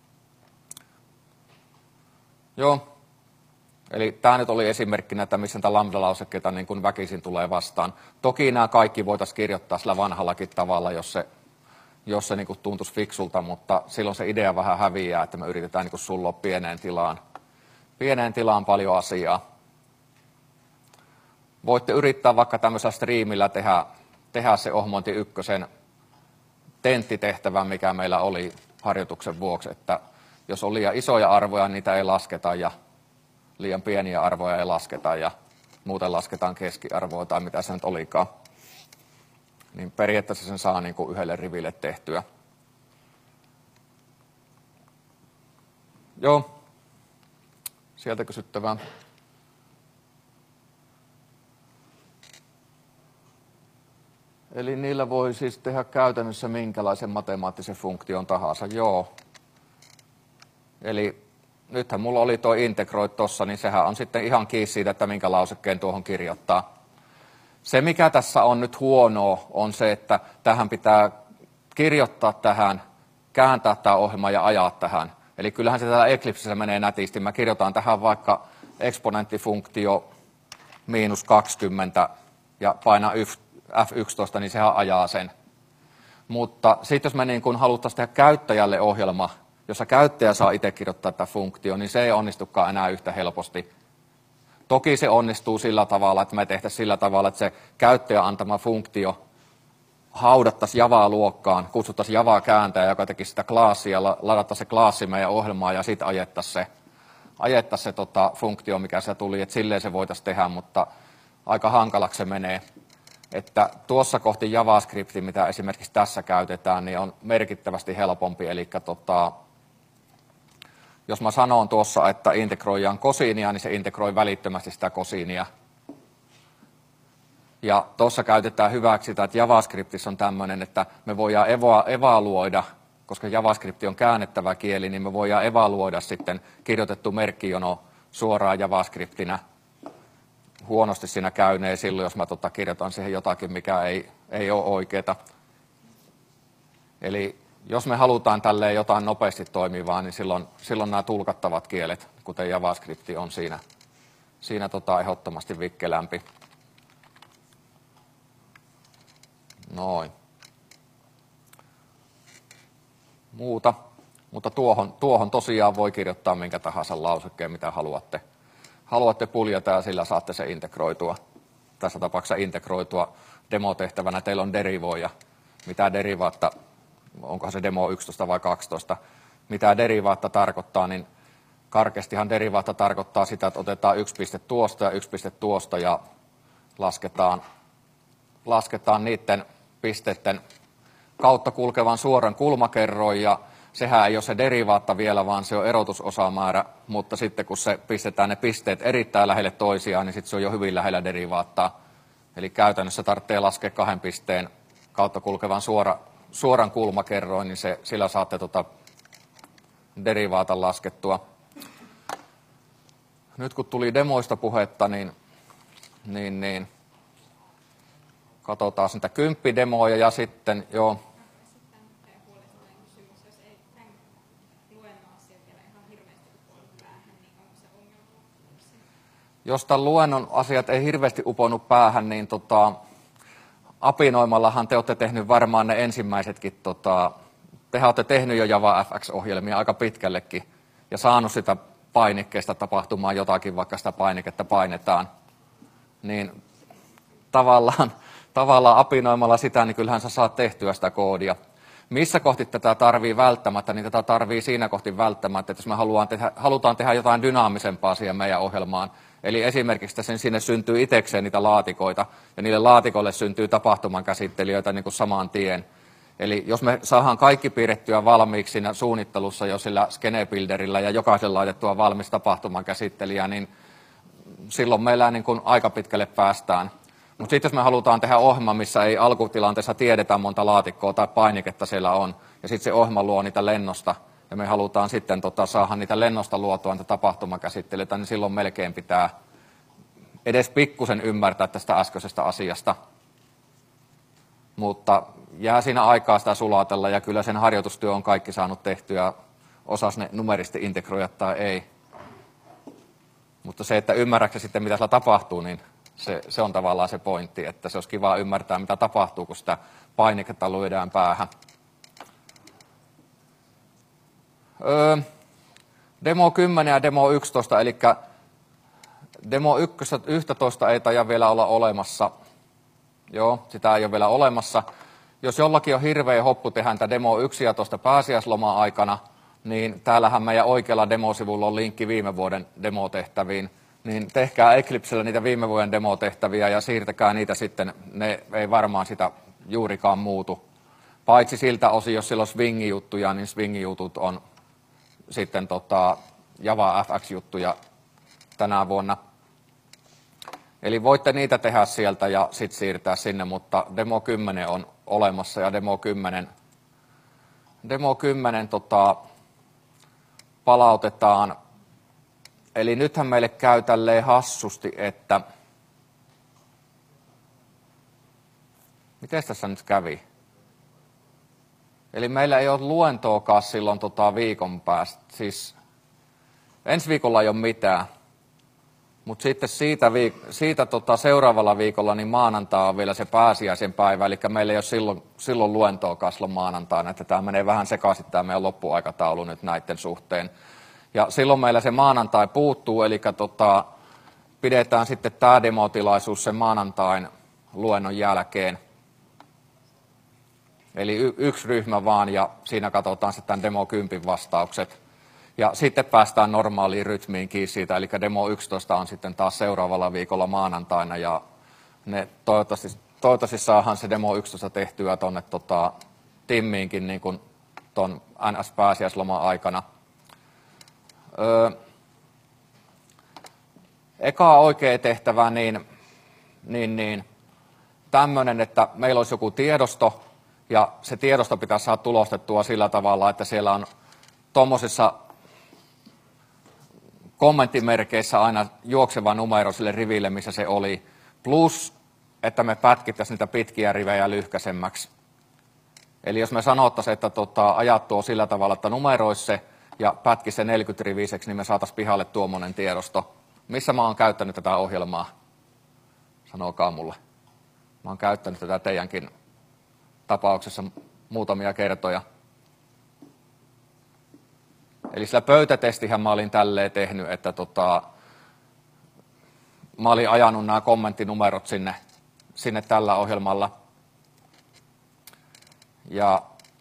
Speaker 1: Joo. Eli tämä nyt oli esimerkkinä, että missä näitä lambda-lausekkeita niin kuin väkisin tulee vastaan. Toki nämä kaikki voitaisiin kirjoittaa sillä vanhallakin tavalla, jos se niin kuin tuntuisi fiksulta, mutta silloin se idea vähän häviää, että me yritetään niin kuin sulloa pieneen tilaan paljon asiaa. Voitte yrittää vaikka tämmöisellä striimillä tehdä se ohjelmointi ykkösen tenttitehtävän, mikä meillä oli harjoituksen vuoksi, että jos on liian isoja arvoja, niitä ei lasketa ja liian pieniä arvoja ei lasketa ja muuten lasketaan keskiarvoa tai mitä se nyt olikaan. Niin periaatteessa sen saa niin kuin yhdelle riville tehtyä. Joo, sieltä kysyttävää. Eli niillä voi siis tehdä käytännössä minkälaisen matemaattisen funktion tahansa, joo. Eli nythän mulla oli tuo integroit tuossa, niin sehän on sitten ihan kiinni siitä, että minkä lausekkeen tuohon kirjoittaa. Se, mikä tässä on nyt huonoa, on se, että tähän pitää kirjoittaa tähän, kääntää tämä ohjelma ja ajaa tähän. Eli kyllähän se täällä Eclipsessä menee nätisti. Mä kirjoitan tähän vaikka eksponenttifunktio -20 ja painaa F11, niin sehän ajaa sen. Mutta sitten jos me niin kun haluttaisiin tehdä käyttäjälle ohjelma, jossa käyttäjä saa itse kirjoittaa tätä funktio, niin se ei onnistukaan enää yhtä helposti. Toki se onnistuu sillä tavalla, että me tehtäisiin sillä tavalla, että se käyttäjä antama funktio haudattaisiin Javaa-luokkaan, kutsuttaisiin Javaa-kääntäjä, joka tekisi sitä klassia, ladattaisiin se klassi meidän ohjelmaan ja sitten ajettaisiin se funktio, mikä se tuli, että silleen se voitaisiin tehdä, mutta aika hankalaksi se menee. Että tuossa kohti JavaScript, mitä esimerkiksi tässä käytetään, niin on merkittävästi helpompi. Eli jos mä sanon tuossa, että integroijaan kosiinia, niin se integroi välittömästi sitä kosiinia. Ja tuossa käytetään hyväksi sitä, että JavaScriptissa on tämmöinen, että me voidaan evaluoida, koska JavaScript on käännettävä kieli, niin me voidaan evaluoida sitten kirjoitettu merkkijono suoraan JavaScriptinä. Huonosti siinä käynee silloin, jos mä kirjoitan siihen jotakin, mikä ei ole oikeaa. Eli jos me halutaan tälleen jotain nopeasti toimivaa, niin silloin nämä tulkattavat kielet, kuten JavaScript, on siinä ehdottomasti vikkelämpi. Noin. Muuta. Mutta tuohon tosiaan voi kirjoittaa minkä tahansa lausekkeen, mitä haluatte puljata, ja sillä saatte se integroitua. Tässä tapauksessa integroitua demotehtävänä. Teillä on derivoja. Mitä derivaatta, onkohan se demo 11 vai 12, mitä derivaatta tarkoittaa, niin karkeastihan derivaatta tarkoittaa sitä, että otetaan yksi piste tuosta ja yksi piste tuosta ja lasketaan niiden pisteiden kautta kulkevan suoran kulmakerroin, ja sehän ei ole se derivaatta vielä, vaan se on erotusosamäärä, mutta sitten kun se pistetään ne pisteet erittäin lähelle toisiaan, niin sitten se on jo hyvin lähellä derivaattaa. Eli käytännössä tarvitsee laskea 2 pisteen kautta kulkevan suoran kulmakerroin, niin sillä saatte derivaatan laskettua. Nyt kun tuli demoista puhetta, niin katsotaan niitä 10 demoja ja sitten joo. Jos tämän luennon asiat ei hirveästi uponnut päähän, niin apinoimallahan te olette tehnyt varmaan ne ensimmäisetkin, tehän olette tehnyt jo JavaFX-ohjelmia aika pitkällekin ja saanut sitä painikkeesta tapahtumaan jotakin, vaikka sitä painiketta painetaan. Niin tavallaan apinoimalla sitä, niin kyllähän sä saat tehtyä sitä koodia. Missä kohti tätä tarvii välttämättä, niin tätä tarvii siinä kohti välttämättä, että jos me halutaan tehdä jotain dynaamisempaa siihen meidän ohjelmaan, eli esimerkiksi että sinne syntyy itsekseen niitä laatikoita, ja niille laatikoille syntyy tapahtuman käsittelijöitä niin kuin saman tien. Eli jos me saadaan kaikki piirrettyä valmiiksi siinä suunnittelussa jo sillä skenebuilderillä ja jokaiselle laitettua valmis tapahtuman käsittelijä, niin silloin meillä niin kuin aika pitkälle päästään. Mutta sitten jos me halutaan tehdä ohjelma, missä ei alkutilanteessa tiedetä monta laatikkoa tai painiketta siellä on, ja sitten se ohjelma luo niitä lennosta, ja me halutaan sitten saada niitä lennosta luotua niitä tapahtumakäsittelyitä, niin silloin melkein pitää edes pikkusen ymmärtää tästä äskeisestä asiasta. mutta jää siinä aikaa sitä sulatella ja kyllä sen harjoitustyö on kaikki saanut tehtyä, osas ne numerisesti integroida tai ei. Mutta se, että ymmärrätkö sitten mitä siellä tapahtuu, niin se on tavallaan se pointti, että se olisi kiva ymmärtää mitä tapahtuu, kun sitä painiketta lyödään päähän. Demo 10 ja Demo 11, eli Demo 11 ei taida vielä olla olemassa. Joo, sitä ei ole vielä olemassa. Jos jollakin on hirveä hoppu tehdä tätä Demo 11 pääsiäisloma-aikana, niin täällähän meidän oikealla demosivulla on linkki viime vuoden demotehtäviin. Niin tehkää Eclipsellä niitä viime vuoden demotehtäviä ja siirtäkää niitä sitten, ne ei varmaan sitä juurikaan muutu. Paitsi siltä osin, jos sillä on Swing-juttuja, niin Swing-jutut on sitten Java FX-juttuja tänä vuonna. Eli voitte niitä tehdä sieltä ja sitten siirtää sinne, mutta Demo 10 on olemassa ja Demo 10 palautetaan. Eli nythän meille käy tälleen hassusti, että miten tässä nyt kävi? Eli meillä ei ole luentoakaan silloin viikon päästä. Siis ensi viikolla ei ole mitään. Mutta sitten siitä seuraavalla viikolla niin maanantaa on vielä se pääsiäisen päivä, eli meillä ei ole silloin luentoakaan silloin maanantaina, että tämä menee vähän sekaisin tämä meidän loppuaikataulu nyt näiden suhteen. Ja silloin meillä se maanantai puuttuu, eli pidetään sitten tämä demotilaisuus sen maanantain luennon jälkeen. Eli yksi ryhmä vaan ja siinä katsotaan sitten Demo 10 vastaukset. Ja sitten päästään normaaliin rytmiin kiinni siitä, eli Demo 11 on sitten taas seuraavalla viikolla maanantaina ja ne toivottavasti saadaan se Demo 11 tehtyä tuonne Timmiinkin niin kuin tuon NS-pääsiäisloman aikana. Eka oikea tehtävä, niin tämmöinen, että meillä olisi joku tiedosto, ja se tiedosto pitäisi saada tulostettua sillä tavalla, että siellä on tuommoisissa kommenttimerkeissä aina juokseva numero sille riville, missä se oli, plus, että me pätkittäisiin niitä pitkiä rivejä lyhkäisemmäksi. Eli jos me sanottaisiin, että ajat tuo sillä tavalla, että numeroisi se ja pätkisi se 40-riviseksi, niin me saataisiin pihalle tuommoinen tiedosto. Missä mä oon käyttänyt tätä ohjelmaa? Sanokaa mulle. Mä oon käyttänyt tätä teidänkin tapauksessa muutamia kertoja. Eli sillä pöytätestihän mä olin tälleen tehnyt, että mä olin ajanut nämä kommenttinumerot sinne tällä ohjelmalla. Ja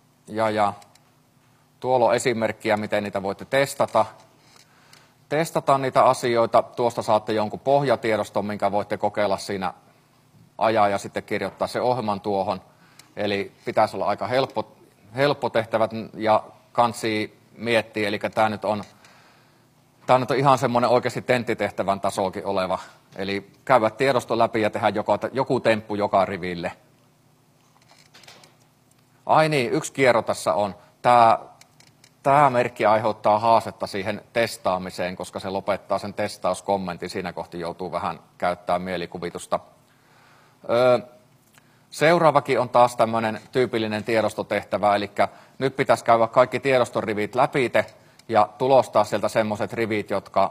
Speaker 1: tuolla on esimerkkiä, miten niitä voitte testata. Testata niitä asioita. Tuosta saatte jonkun pohjatiedoston, minkä voitte kokeilla siinä ajaa ja sitten kirjoittaa se ohjelman tuohon. Eli pitäisi olla aika helppo tehtävät ja kansi miettiä. Eli tämä nyt on ihan semmoinen oikeasti tenttitehtävän tasoakin oleva. Eli käydä tiedosto läpi ja tehdä joku temppu joka riville. Ai niin, yksi kierro tässä on. Tämä merkki aiheuttaa haastetta siihen testaamiseen, koska se lopettaa sen testauskommentin. Siinä kohti joutuu vähän käyttämään mielikuvitusta. Seuraavakin on taas tämmöinen tyypillinen tiedostotehtävä, eli nyt pitäisi käydä kaikki tiedostorivit läpite ja tulostaa sieltä semmoiset rivit,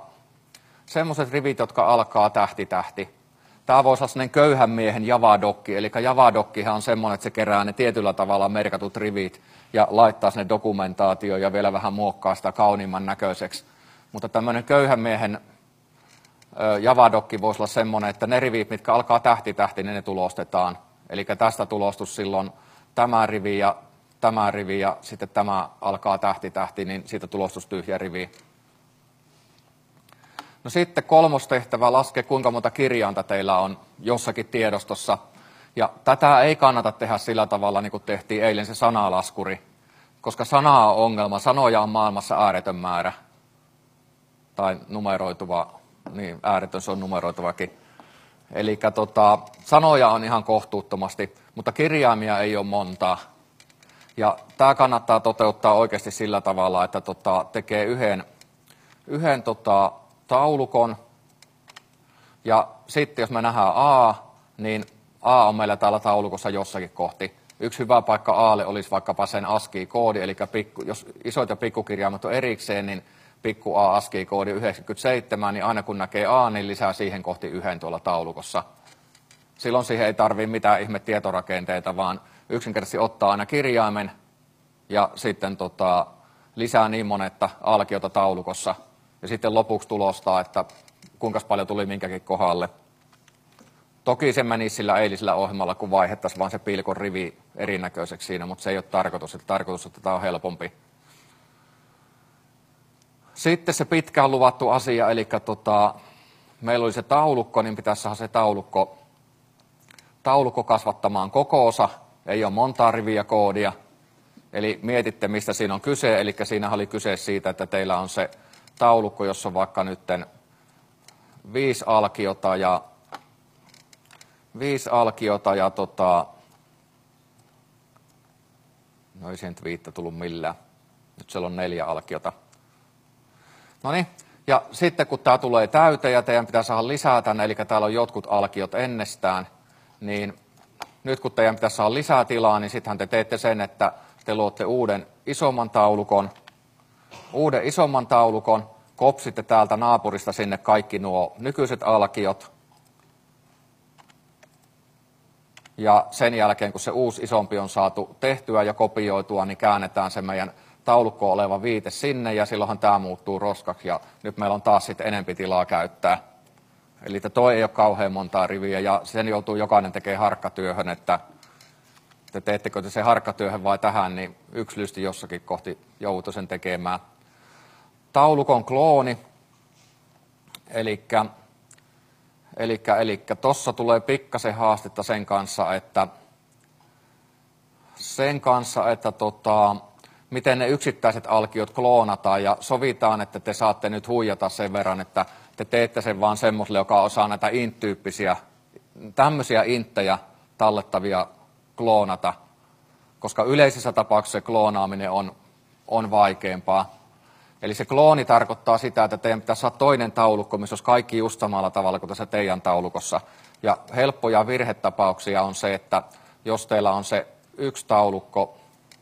Speaker 1: jotka alkaa tähti. Tämä voisi olla sellainen köyhän miehen Java-dokki, eli Java-dokkihan on semmoinen, että se kerää ne tietyllä tavalla merkatut rivit ja laittaa sinne dokumentaatioon ja vielä vähän muokkaa sitä kauniimman näköiseksi. Mutta tämmöinen köyhän miehen Java-dokki voisi olla semmoinen, että ne rivit, mitkä alkaa tähti, niin ne tulostetaan. Eli tästä tulostus silloin tämä rivi ja sitten tämä alkaa tähti, niin siitä tulostus tyhjä rivi. No sitten kolmostehtävä laskee, kuinka monta kirjainta teillä on jossakin tiedostossa. Ja tätä ei kannata tehdä sillä tavalla, niin kuin tehtiin eilen se sanalaskuri, koska sana on ongelma. Sanoja on maailmassa ääretön määrä. Tai numeroituva, niin ääretön se on numeroituvakin. Eli sanoja on ihan kohtuuttomasti, mutta kirjaimia ei ole montaa. Ja tämä kannattaa toteuttaa oikeasti sillä tavalla, että tekee yhden taulukon. Ja sitten jos me nähdään A, niin A on meillä täällä taulukossa jossakin kohti. Yksi hyvä paikka A:lle olisi vaikkapa sen ASCII-koodi, eli jos isot ja pikkukirjaimet on erikseen, niin pikku A ASCII-koodi 97, niin aina kun näkee A, niin lisää siihen kohti 1 tuolla taulukossa. Silloin siihen ei tarvitse mitään ihme tietorakenteita, vaan yksinkertaisesti ottaa aina kirjaimen ja sitten lisää niin monetta alkiota taulukossa. Ja sitten lopuksi tulostaa, että kuinka paljon tuli minkäkin kohdalle. Toki se menisi sillä eilisellä ohjelmalla, kun vaihettaisiin vaan se pilkon rivi erinäköiseksi siinä, mutta se ei ole tarkoitus. Että tarkoitus, että tämä on helpompi. Sitten se pitkään luvattu asia, eli meillä oli se taulukko, niin pitäisi saada se taulukko kasvattamaan kokoonsa. Ei ole montaa riviä koodia. Eli mietitte, mistä siinä on kyse. Eli siinä oli kyse siitä, että teillä on se taulukko, jossa on vaikka nyt 5 alkiota ja no ei siihen 5 tullut millään. Nyt siellä on 4 alkiota. No niin, ja sitten kun tämä tulee täyteen ja teidän pitää saada lisää tänne, eli täällä on jotkut alkiot ennestään, niin nyt kun teidän pitää saada lisää tilaa, niin sittenhän te teette sen, että te luotte uuden isomman taulukon, kopsitte täältä naapurista sinne kaikki nuo nykyiset alkiot, ja sen jälkeen, kun se uusi isompi on saatu tehtyä ja kopioitua, niin käännetään se meidän taulukkoon oleva viite sinne, ja silloinhan tämä muuttuu roskaksi, ja nyt meillä on taas sitten enempi tilaa käyttää. Eli toi ei ole kauhean montaa riviä, ja sen joutuu jokainen tekemään harkkatyöhön, että te teettekö te se harkkatyöhön vai tähän, niin yksilöllisesti jossakin kohti joutuu sen tekemään. Taulukon klooni, eli tuossa tulee pikkasen haastetta sen kanssa, että miten ne yksittäiset alkiot kloonataan, ja sovitaan, että te saatte nyt huijata sen verran, että te teette sen vaan semmoiselle, joka osaa näitä int-tyyppisiä, tämmöisiä inttejä tallettavia kloonata, koska yleisissä tapauksissa se kloonaaminen on vaikeampaa. Eli se klooni tarkoittaa sitä, että teidän pitää saada toinen taulukko, missä olisi kaikki just samalla tavalla kuin tässä teidän taulukossa. Ja helppoja virhetapauksia on se, että jos teillä on se yksi taulukko,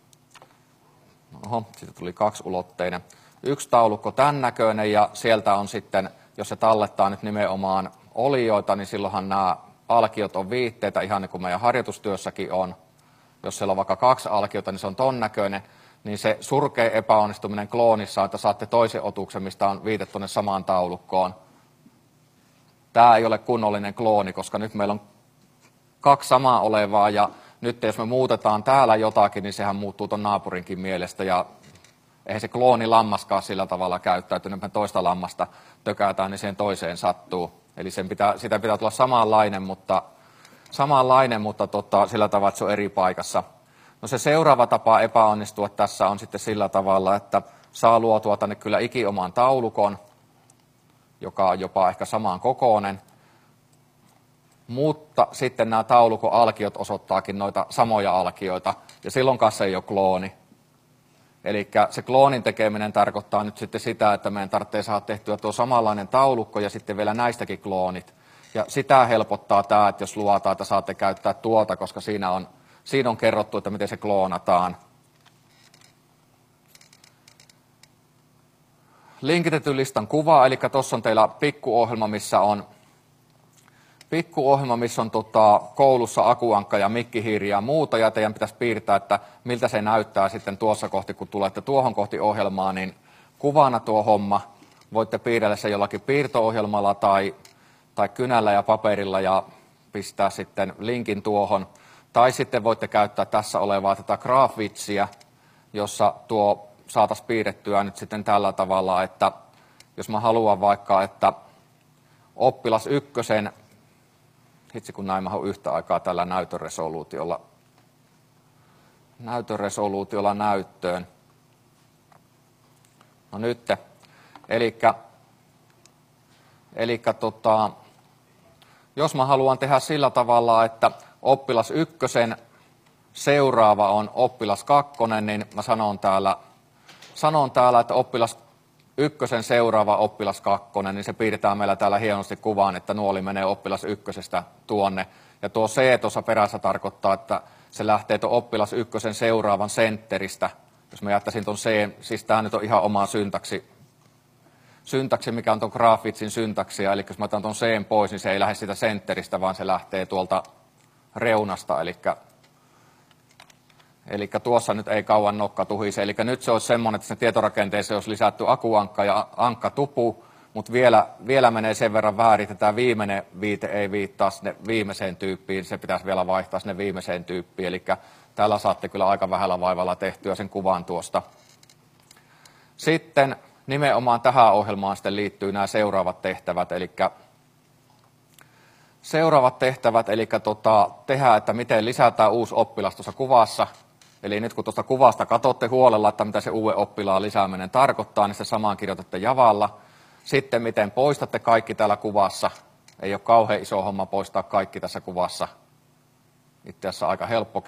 Speaker 1: siitä tuli 2-ulotteinen, yksi taulukko tämän näköinen, ja sieltä on sitten, jos se tallettaa nyt nimenomaan olioita, niin silloinhan nämä alkiot on viitteitä, ihan niin kuin meidän harjoitustyössäkin on. Jos siellä on vaikka 2 alkiota, niin se on ton näköinen. Niin se surkea epäonnistuminen kloonissa, että saatte toisen otuksen, mistä on viite tuonne samaan taulukkoon. Tämä ei ole kunnollinen klooni, koska nyt meillä on 2 samaa olevaa, ja nyt jos me muutetaan täällä jotakin, niin sehän muuttuu ton naapurinkin mielestä, ja eihän se klooni lammaskaan sillä tavalla käyttäytynyt, me toista lammasta tökätään, niin siihen toiseen sattuu. Eli sitä pitää tulla samanlainen, mutta sillä tavalla, että se on eri paikassa. No se seuraava tapa epäonnistua tässä on sitten sillä tavalla, että saa luotua tänne kyllä ikioman taulukon, joka on jopa ehkä saman kokoinen, mutta sitten nämä taulukon alkiot osoittaakin noita samoja alkioita, ja silloin kanssa ei ole klooni. Eli se kloonin tekeminen tarkoittaa nyt sitten sitä, että meidän tarvitsee saada tehtyä tuo samanlainen taulukko ja sitten vielä näistäkin kloonit. Ja sitä helpottaa tämä, että jos luvataan, että saatte käyttää tuota, koska siinä on kerrottu, että miten se kloonataan. Linkitetyn listan kuva, eli tuossa on teillä pikkuohjelma, missä on koulussa akuankka ja mikkihiiri ja muuta, ja teidän pitäisi piirtää, että miltä se näyttää sitten tuossa kohti, kun tulette tuohon kohti ohjelmaa, niin kuvana tuo homma. Voitte piirrellä se jollakin piirto-ohjelmalla tai kynällä ja paperilla ja pistää sitten linkin tuohon. Tai sitten voitte käyttää tässä olevaa tätä graafvitsiä, jossa tuo saataisiin piirrettyä nyt sitten tällä tavalla, että jos mä haluan vaikka, että oppilas ykkösen, hitsi kun näin mä haluan yhtä aikaa tällä näytöresoluutiolla näyttöön. No nyt, jos mä haluan tehdä sillä tavalla, että oppilas ykkösen seuraava on oppilas kakkonen, niin mä sanon täällä, että oppilas ykkösen seuraava oppilas kakkonen, niin se piirretään meillä täällä hienosti kuvaan, että nuoli menee oppilas ykkösestä tuonne. Ja tuo C tuossa perässä tarkoittaa, että se lähtee tuon oppilas ykkösen seuraavan sentteristä. Jos mä jättäisin tuon C, siis tämä nyt on ihan oma syntaksi, mikä on tuon Graphitsin syntaksia. Eli jos mä otan tuon C pois, niin se ei lähde siitä sentteristä, vaan se lähtee tuolta reunasta. Eli tuossa nyt ei kauan nokka tuhise. Eli nyt se olisi semmoinen, että sen tietorakenteeseen olisi lisätty akuankka ja ankkatupu, mutta vielä menee sen verran väärin, että tämä viimeinen viite ei viittaa sinne viimeiseen tyyppiin, se pitäisi vielä vaihtaa sinne viimeiseen tyyppiin. Eli tällä saatte kyllä aika vähällä vaivalla tehtyä sen kuvan tuosta. Sitten nimenomaan tähän ohjelmaan sitten liittyy nämä seuraavat tehtävät, tehdään, että miten lisätään uusi oppilas tuossa kuvassa. Eli nyt kun tuosta kuvasta katsotte huolella, että mitä se uuden oppilaan lisääminen tarkoittaa, niin se samaan kirjoitatte Javalla. Sitten miten poistatte kaikki täällä kuvassa. Ei ole kauhean iso homma poistaa kaikki tässä kuvassa. Itse asiassa aika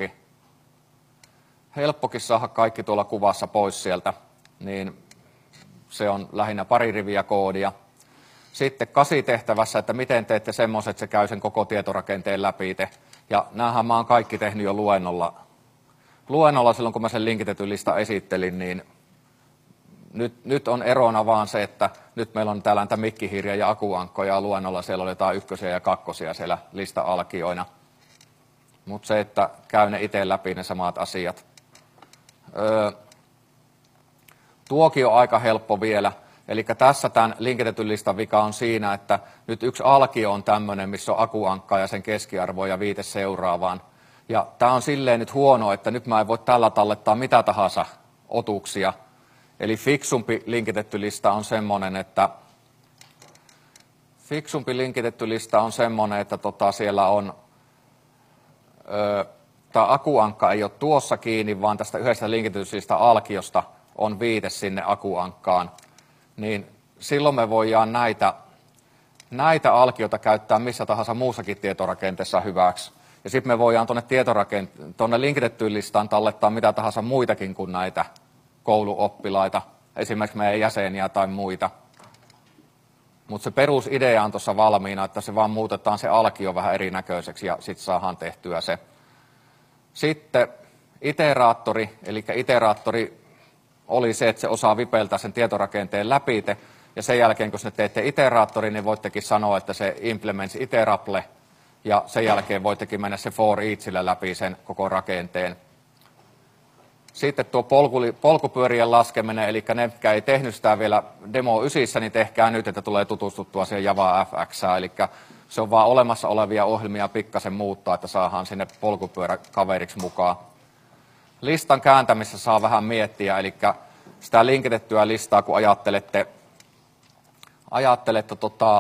Speaker 1: helppokin saada kaikki tuolla kuvassa pois sieltä. Niin se on lähinnä pari riviä koodia. Sitten 8-tehtävässä, että miten teette semmoiset, että se käy sen koko tietorakenteen läpi. Ja näähän mä oon kaikki tehnyt jo luennolla silloin, kun mä sen linkitetyn listan esittelin, niin nyt on erona vaan se, että nyt meillä on täällä näitä mikkihiiriä ja akuankkoja ja luennolla siellä oli jotain 1 ja 2 siellä lista-alkioina. Mutta se, että käy ne itse läpi ne samat asiat. Tuokin on aika helppo vielä. Eli tässä tämän linkitetyn listan vika on siinä, että nyt yksi alkio on tämmöinen, missä on akuankka ja sen keskiarvo ja viite seuraavaan. Ja tämä on silleen nyt huono, että nyt mä en voi tällä tallettaa mitä tahansa otuksia. Eli fiksumpi linkitetty lista on semmoinen, että siellä on, tämä akuankka ei ole tuossa kiinni, vaan tästä yhdestä linkitetystä alkiosta on viite sinne akuankkaan. Niin silloin me voidaan näitä alkioita käyttää missä tahansa muussakin tietorakenteessa hyväksi. Ja sitten me voidaan tuonne linkitettyyn listaan tallettaa mitä tahansa muitakin kuin näitä kouluoppilaita, esimerkiksi meidän jäseniä tai muita. Mutta se perusidea on tuossa valmiina, että se vaan muutetaan se alkio vähän erinäköiseksi ja sitten saadaan tehtyä se. Sitten iteraattori, eli iteraattori oli se, että se osaa vipeltää sen tietorakenteen läpi. Ja sen jälkeen, kun te teette iteraattori, niin voittekin sanoa, että se implements iterable. Ja sen jälkeen voittekin mennä se for eachillä läpi sen koko rakenteen. Sitten tuo polkupyörien laskeminen, eli ne, jotka ei tehnyt sitä vielä Demo 9, niin tehkää nyt, että tulee tutustuttua siihen Java FX. Eli se on vaan olemassa olevia ohjelmia pikkasen muuttaa, että saadaan sinne polkupyöräkaveriksi mukaan. Listan kääntämissä saa vähän miettiä, eli sitä linkitettyä listaa, kun ajattelette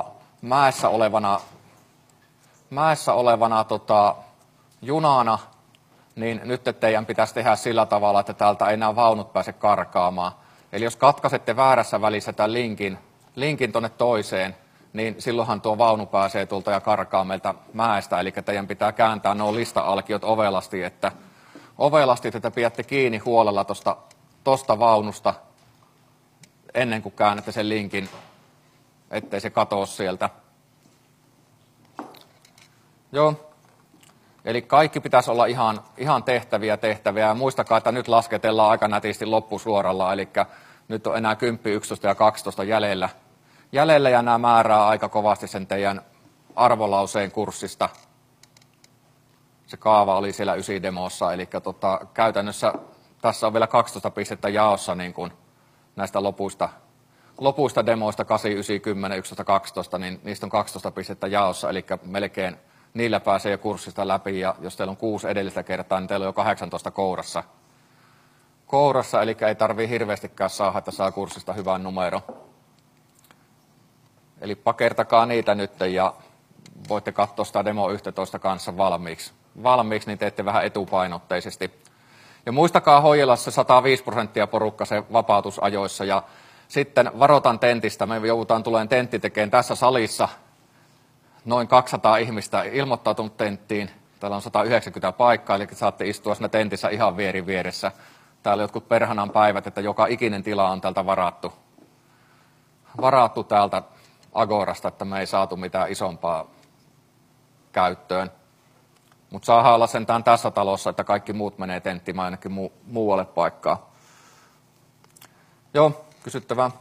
Speaker 1: mäessä olevana junana, niin nyt teidän pitäisi tehdä sillä tavalla, että täältä ei enää vaunut pääse karkaamaan. Eli jos katkaisette väärässä välissä tämän linkin tuonne toiseen, niin silloinhan tuo vaunu pääsee tuolta ja karkaa meiltä mäestä. Eli teidän pitää kääntää nuo lista-alkiot ovelasti, että pidätte kiinni huolella tuosta vaunusta ennen kuin käännätte sen linkin, ettei se katoa sieltä. Joo. Eli kaikki pitäisi olla ihan tehtäviä. Ja muistakaa, että nyt lasketellaan aika nätisti loppusuoralla. Eli nyt on enää 10, 11 ja 12 jäljellä. Ja nämä määrää aika kovasti sen teidän arvolauseen kurssista. Se kaava oli siellä 9-demossa. Eli käytännössä tässä on vielä 12 pistettä jaossa niin kuin näistä lopuista demoista 8, 9, 10, 11, 12. Niin niistä on 12 pistettä jaossa. Eli melkein niillä pääsee jo kurssista läpi, ja jos teillä on 6 edellistä kertaa, niin teillä on jo 18 kourassa, eli ei tarvitse hirveästikään saada, että saa kurssista hyvän numero. Eli pakertakaa niitä nyt, ja voitte katsoa sitä Demo 11 kanssa valmiiksi, niin teette vähän etupainotteisesti. Ja muistakaa hoidella se 105% porukka se vapautusajoissa, ja sitten varoitan tentistä, me joudutaan tulemaan tentti tekemään tässä salissa. Noin 200 ihmistä ilmoittautunut tenttiin. Täällä on 190 paikkaa, eli saatte istua siinä tentissä ihan vieressä. Täällä on jotkut perhanan päivät, että joka ikinen tila on täältä varattu täältä Agorasta, että me ei saatu mitään isompaa käyttöön. Mutta saadaan olla sentään tässä talossa, että kaikki muut menee tenttimään ainakin muualle paikkaan. Joo, kysyttävää.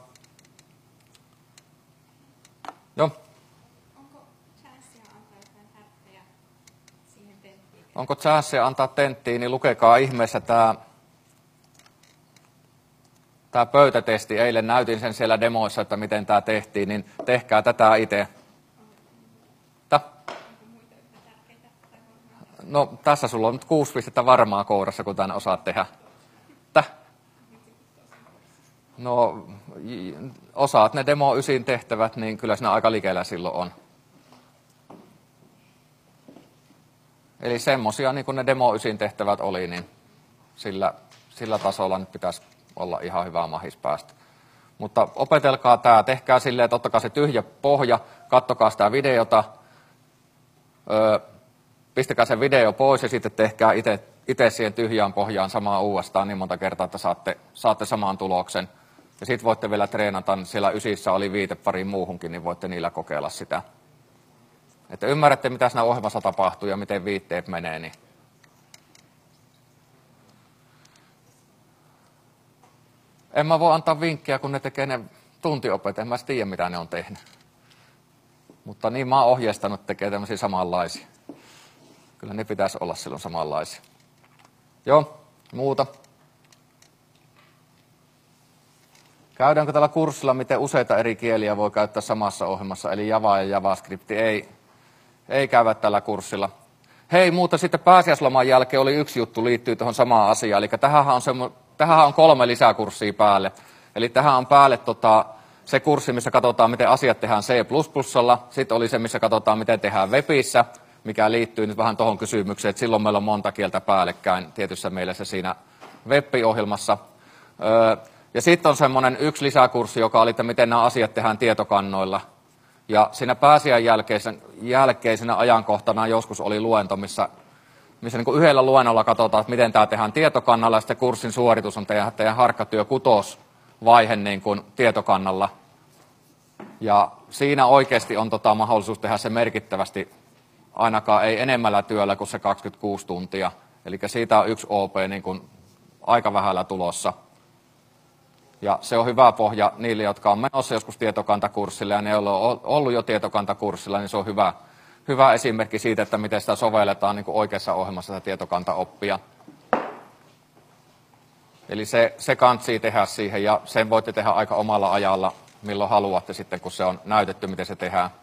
Speaker 1: Joo.
Speaker 3: Onko chanssia antaa jotain tärppejä siihen tenttiin?
Speaker 1: Onko chanssia antaa tenttiin, niin lukekaa ihmeessä tämä pöytätesti. Eilen näytin sen siellä demoissa, että miten tämä tehtiin, niin tehkää tätä itse. No tässä sulla on nyt 6 pistettä varmaa kourassa, kun tämän osaat tehdä. No osaat ne demo 9 tehtävät, niin kyllä siinä aika likellä silloin on. Eli semmosia niin kuin ne demo 9 tehtävät oli, niin sillä tasolla nyt pitäisi olla ihan hyvä mahis päästä. Mutta opetelkaa tämä, tehkää silleen, että ottakaa se tyhjä pohja, kattokaa sitä videota, pistäkää se video pois ja sitten tehkää itse siihen tyhjään pohjaan samaa uudestaan niin monta kertaa, että saatte saman tuloksen. Ja sitten voitte vielä treenata, siellä 9 oli viite pariin muuhunkin, niin voitte niillä kokeilla sitä. Että ymmärrätte, mitä siinä ohjelmassa tapahtuu ja miten viitteet menee. Niin. En mä voi antaa vinkkejä, kun ne tekee ne tuntiopet. En mä tiedä, mitä ne on tehnyt. Mutta niin mä oon ohjeistanut, että tekee tämmöisiä samanlaisia. Kyllä ne pitäisi olla silloin samanlaisia. Joo, muuta. Käydäänkö tällä kurssilla, miten useita eri kieliä voi käyttää samassa ohjelmassa, eli Java ja JavaScript? Ei käydä tällä kurssilla. Hei, muuta sitten pääsiäisloman jälkeen oli yksi juttu, liittyy tuohon samaan asiaan. Eli tähän on 3 lisäkurssia päälle. Eli tähän on päälle se kurssi, missä katsotaan, miten asiat tehdään C++. Sitten oli se, missä katsotaan, miten tehdään webissä, mikä liittyy nyt vähän tuohon kysymykseen, että silloin meillä on monta kieltä päällekkäin tietyssä mielessä siinä web-ohjelmassa. Ja sitten on semmoinen yksi lisäkurssi, joka oli, että miten nämä asiat tehdään tietokannoilla. Ja siinä pääsiäin jälkeisenä ajankohtana joskus oli luento, missä niin kuin yhdellä luennolla katsotaan, että miten tämä tehdään tietokannalla, ja sitten kurssin suoritus on teidän harkkatyö kutosvaihe niin kuin tietokannalla. Ja siinä oikeasti on mahdollisuus tehdä se merkittävästi, ainakaan ei enemmällä työllä kuin se 26 tuntia. Eli siitä on yksi OP niin kuin aika vähällä tulossa. Ja se on hyvä pohja niille, jotka on menossa joskus tietokantakurssille, ja ne, joilla on ollut jo tietokantakurssilla, niin se on hyvä esimerkki siitä, että miten sitä sovelletaan niin kuin oikeassa ohjelmassa sitä tietokantaoppia. Eli se kantsii tehdä siihen, ja sen voitte tehdä aika omalla ajalla, milloin haluatte sitten, kun se on näytetty, miten se tehdään.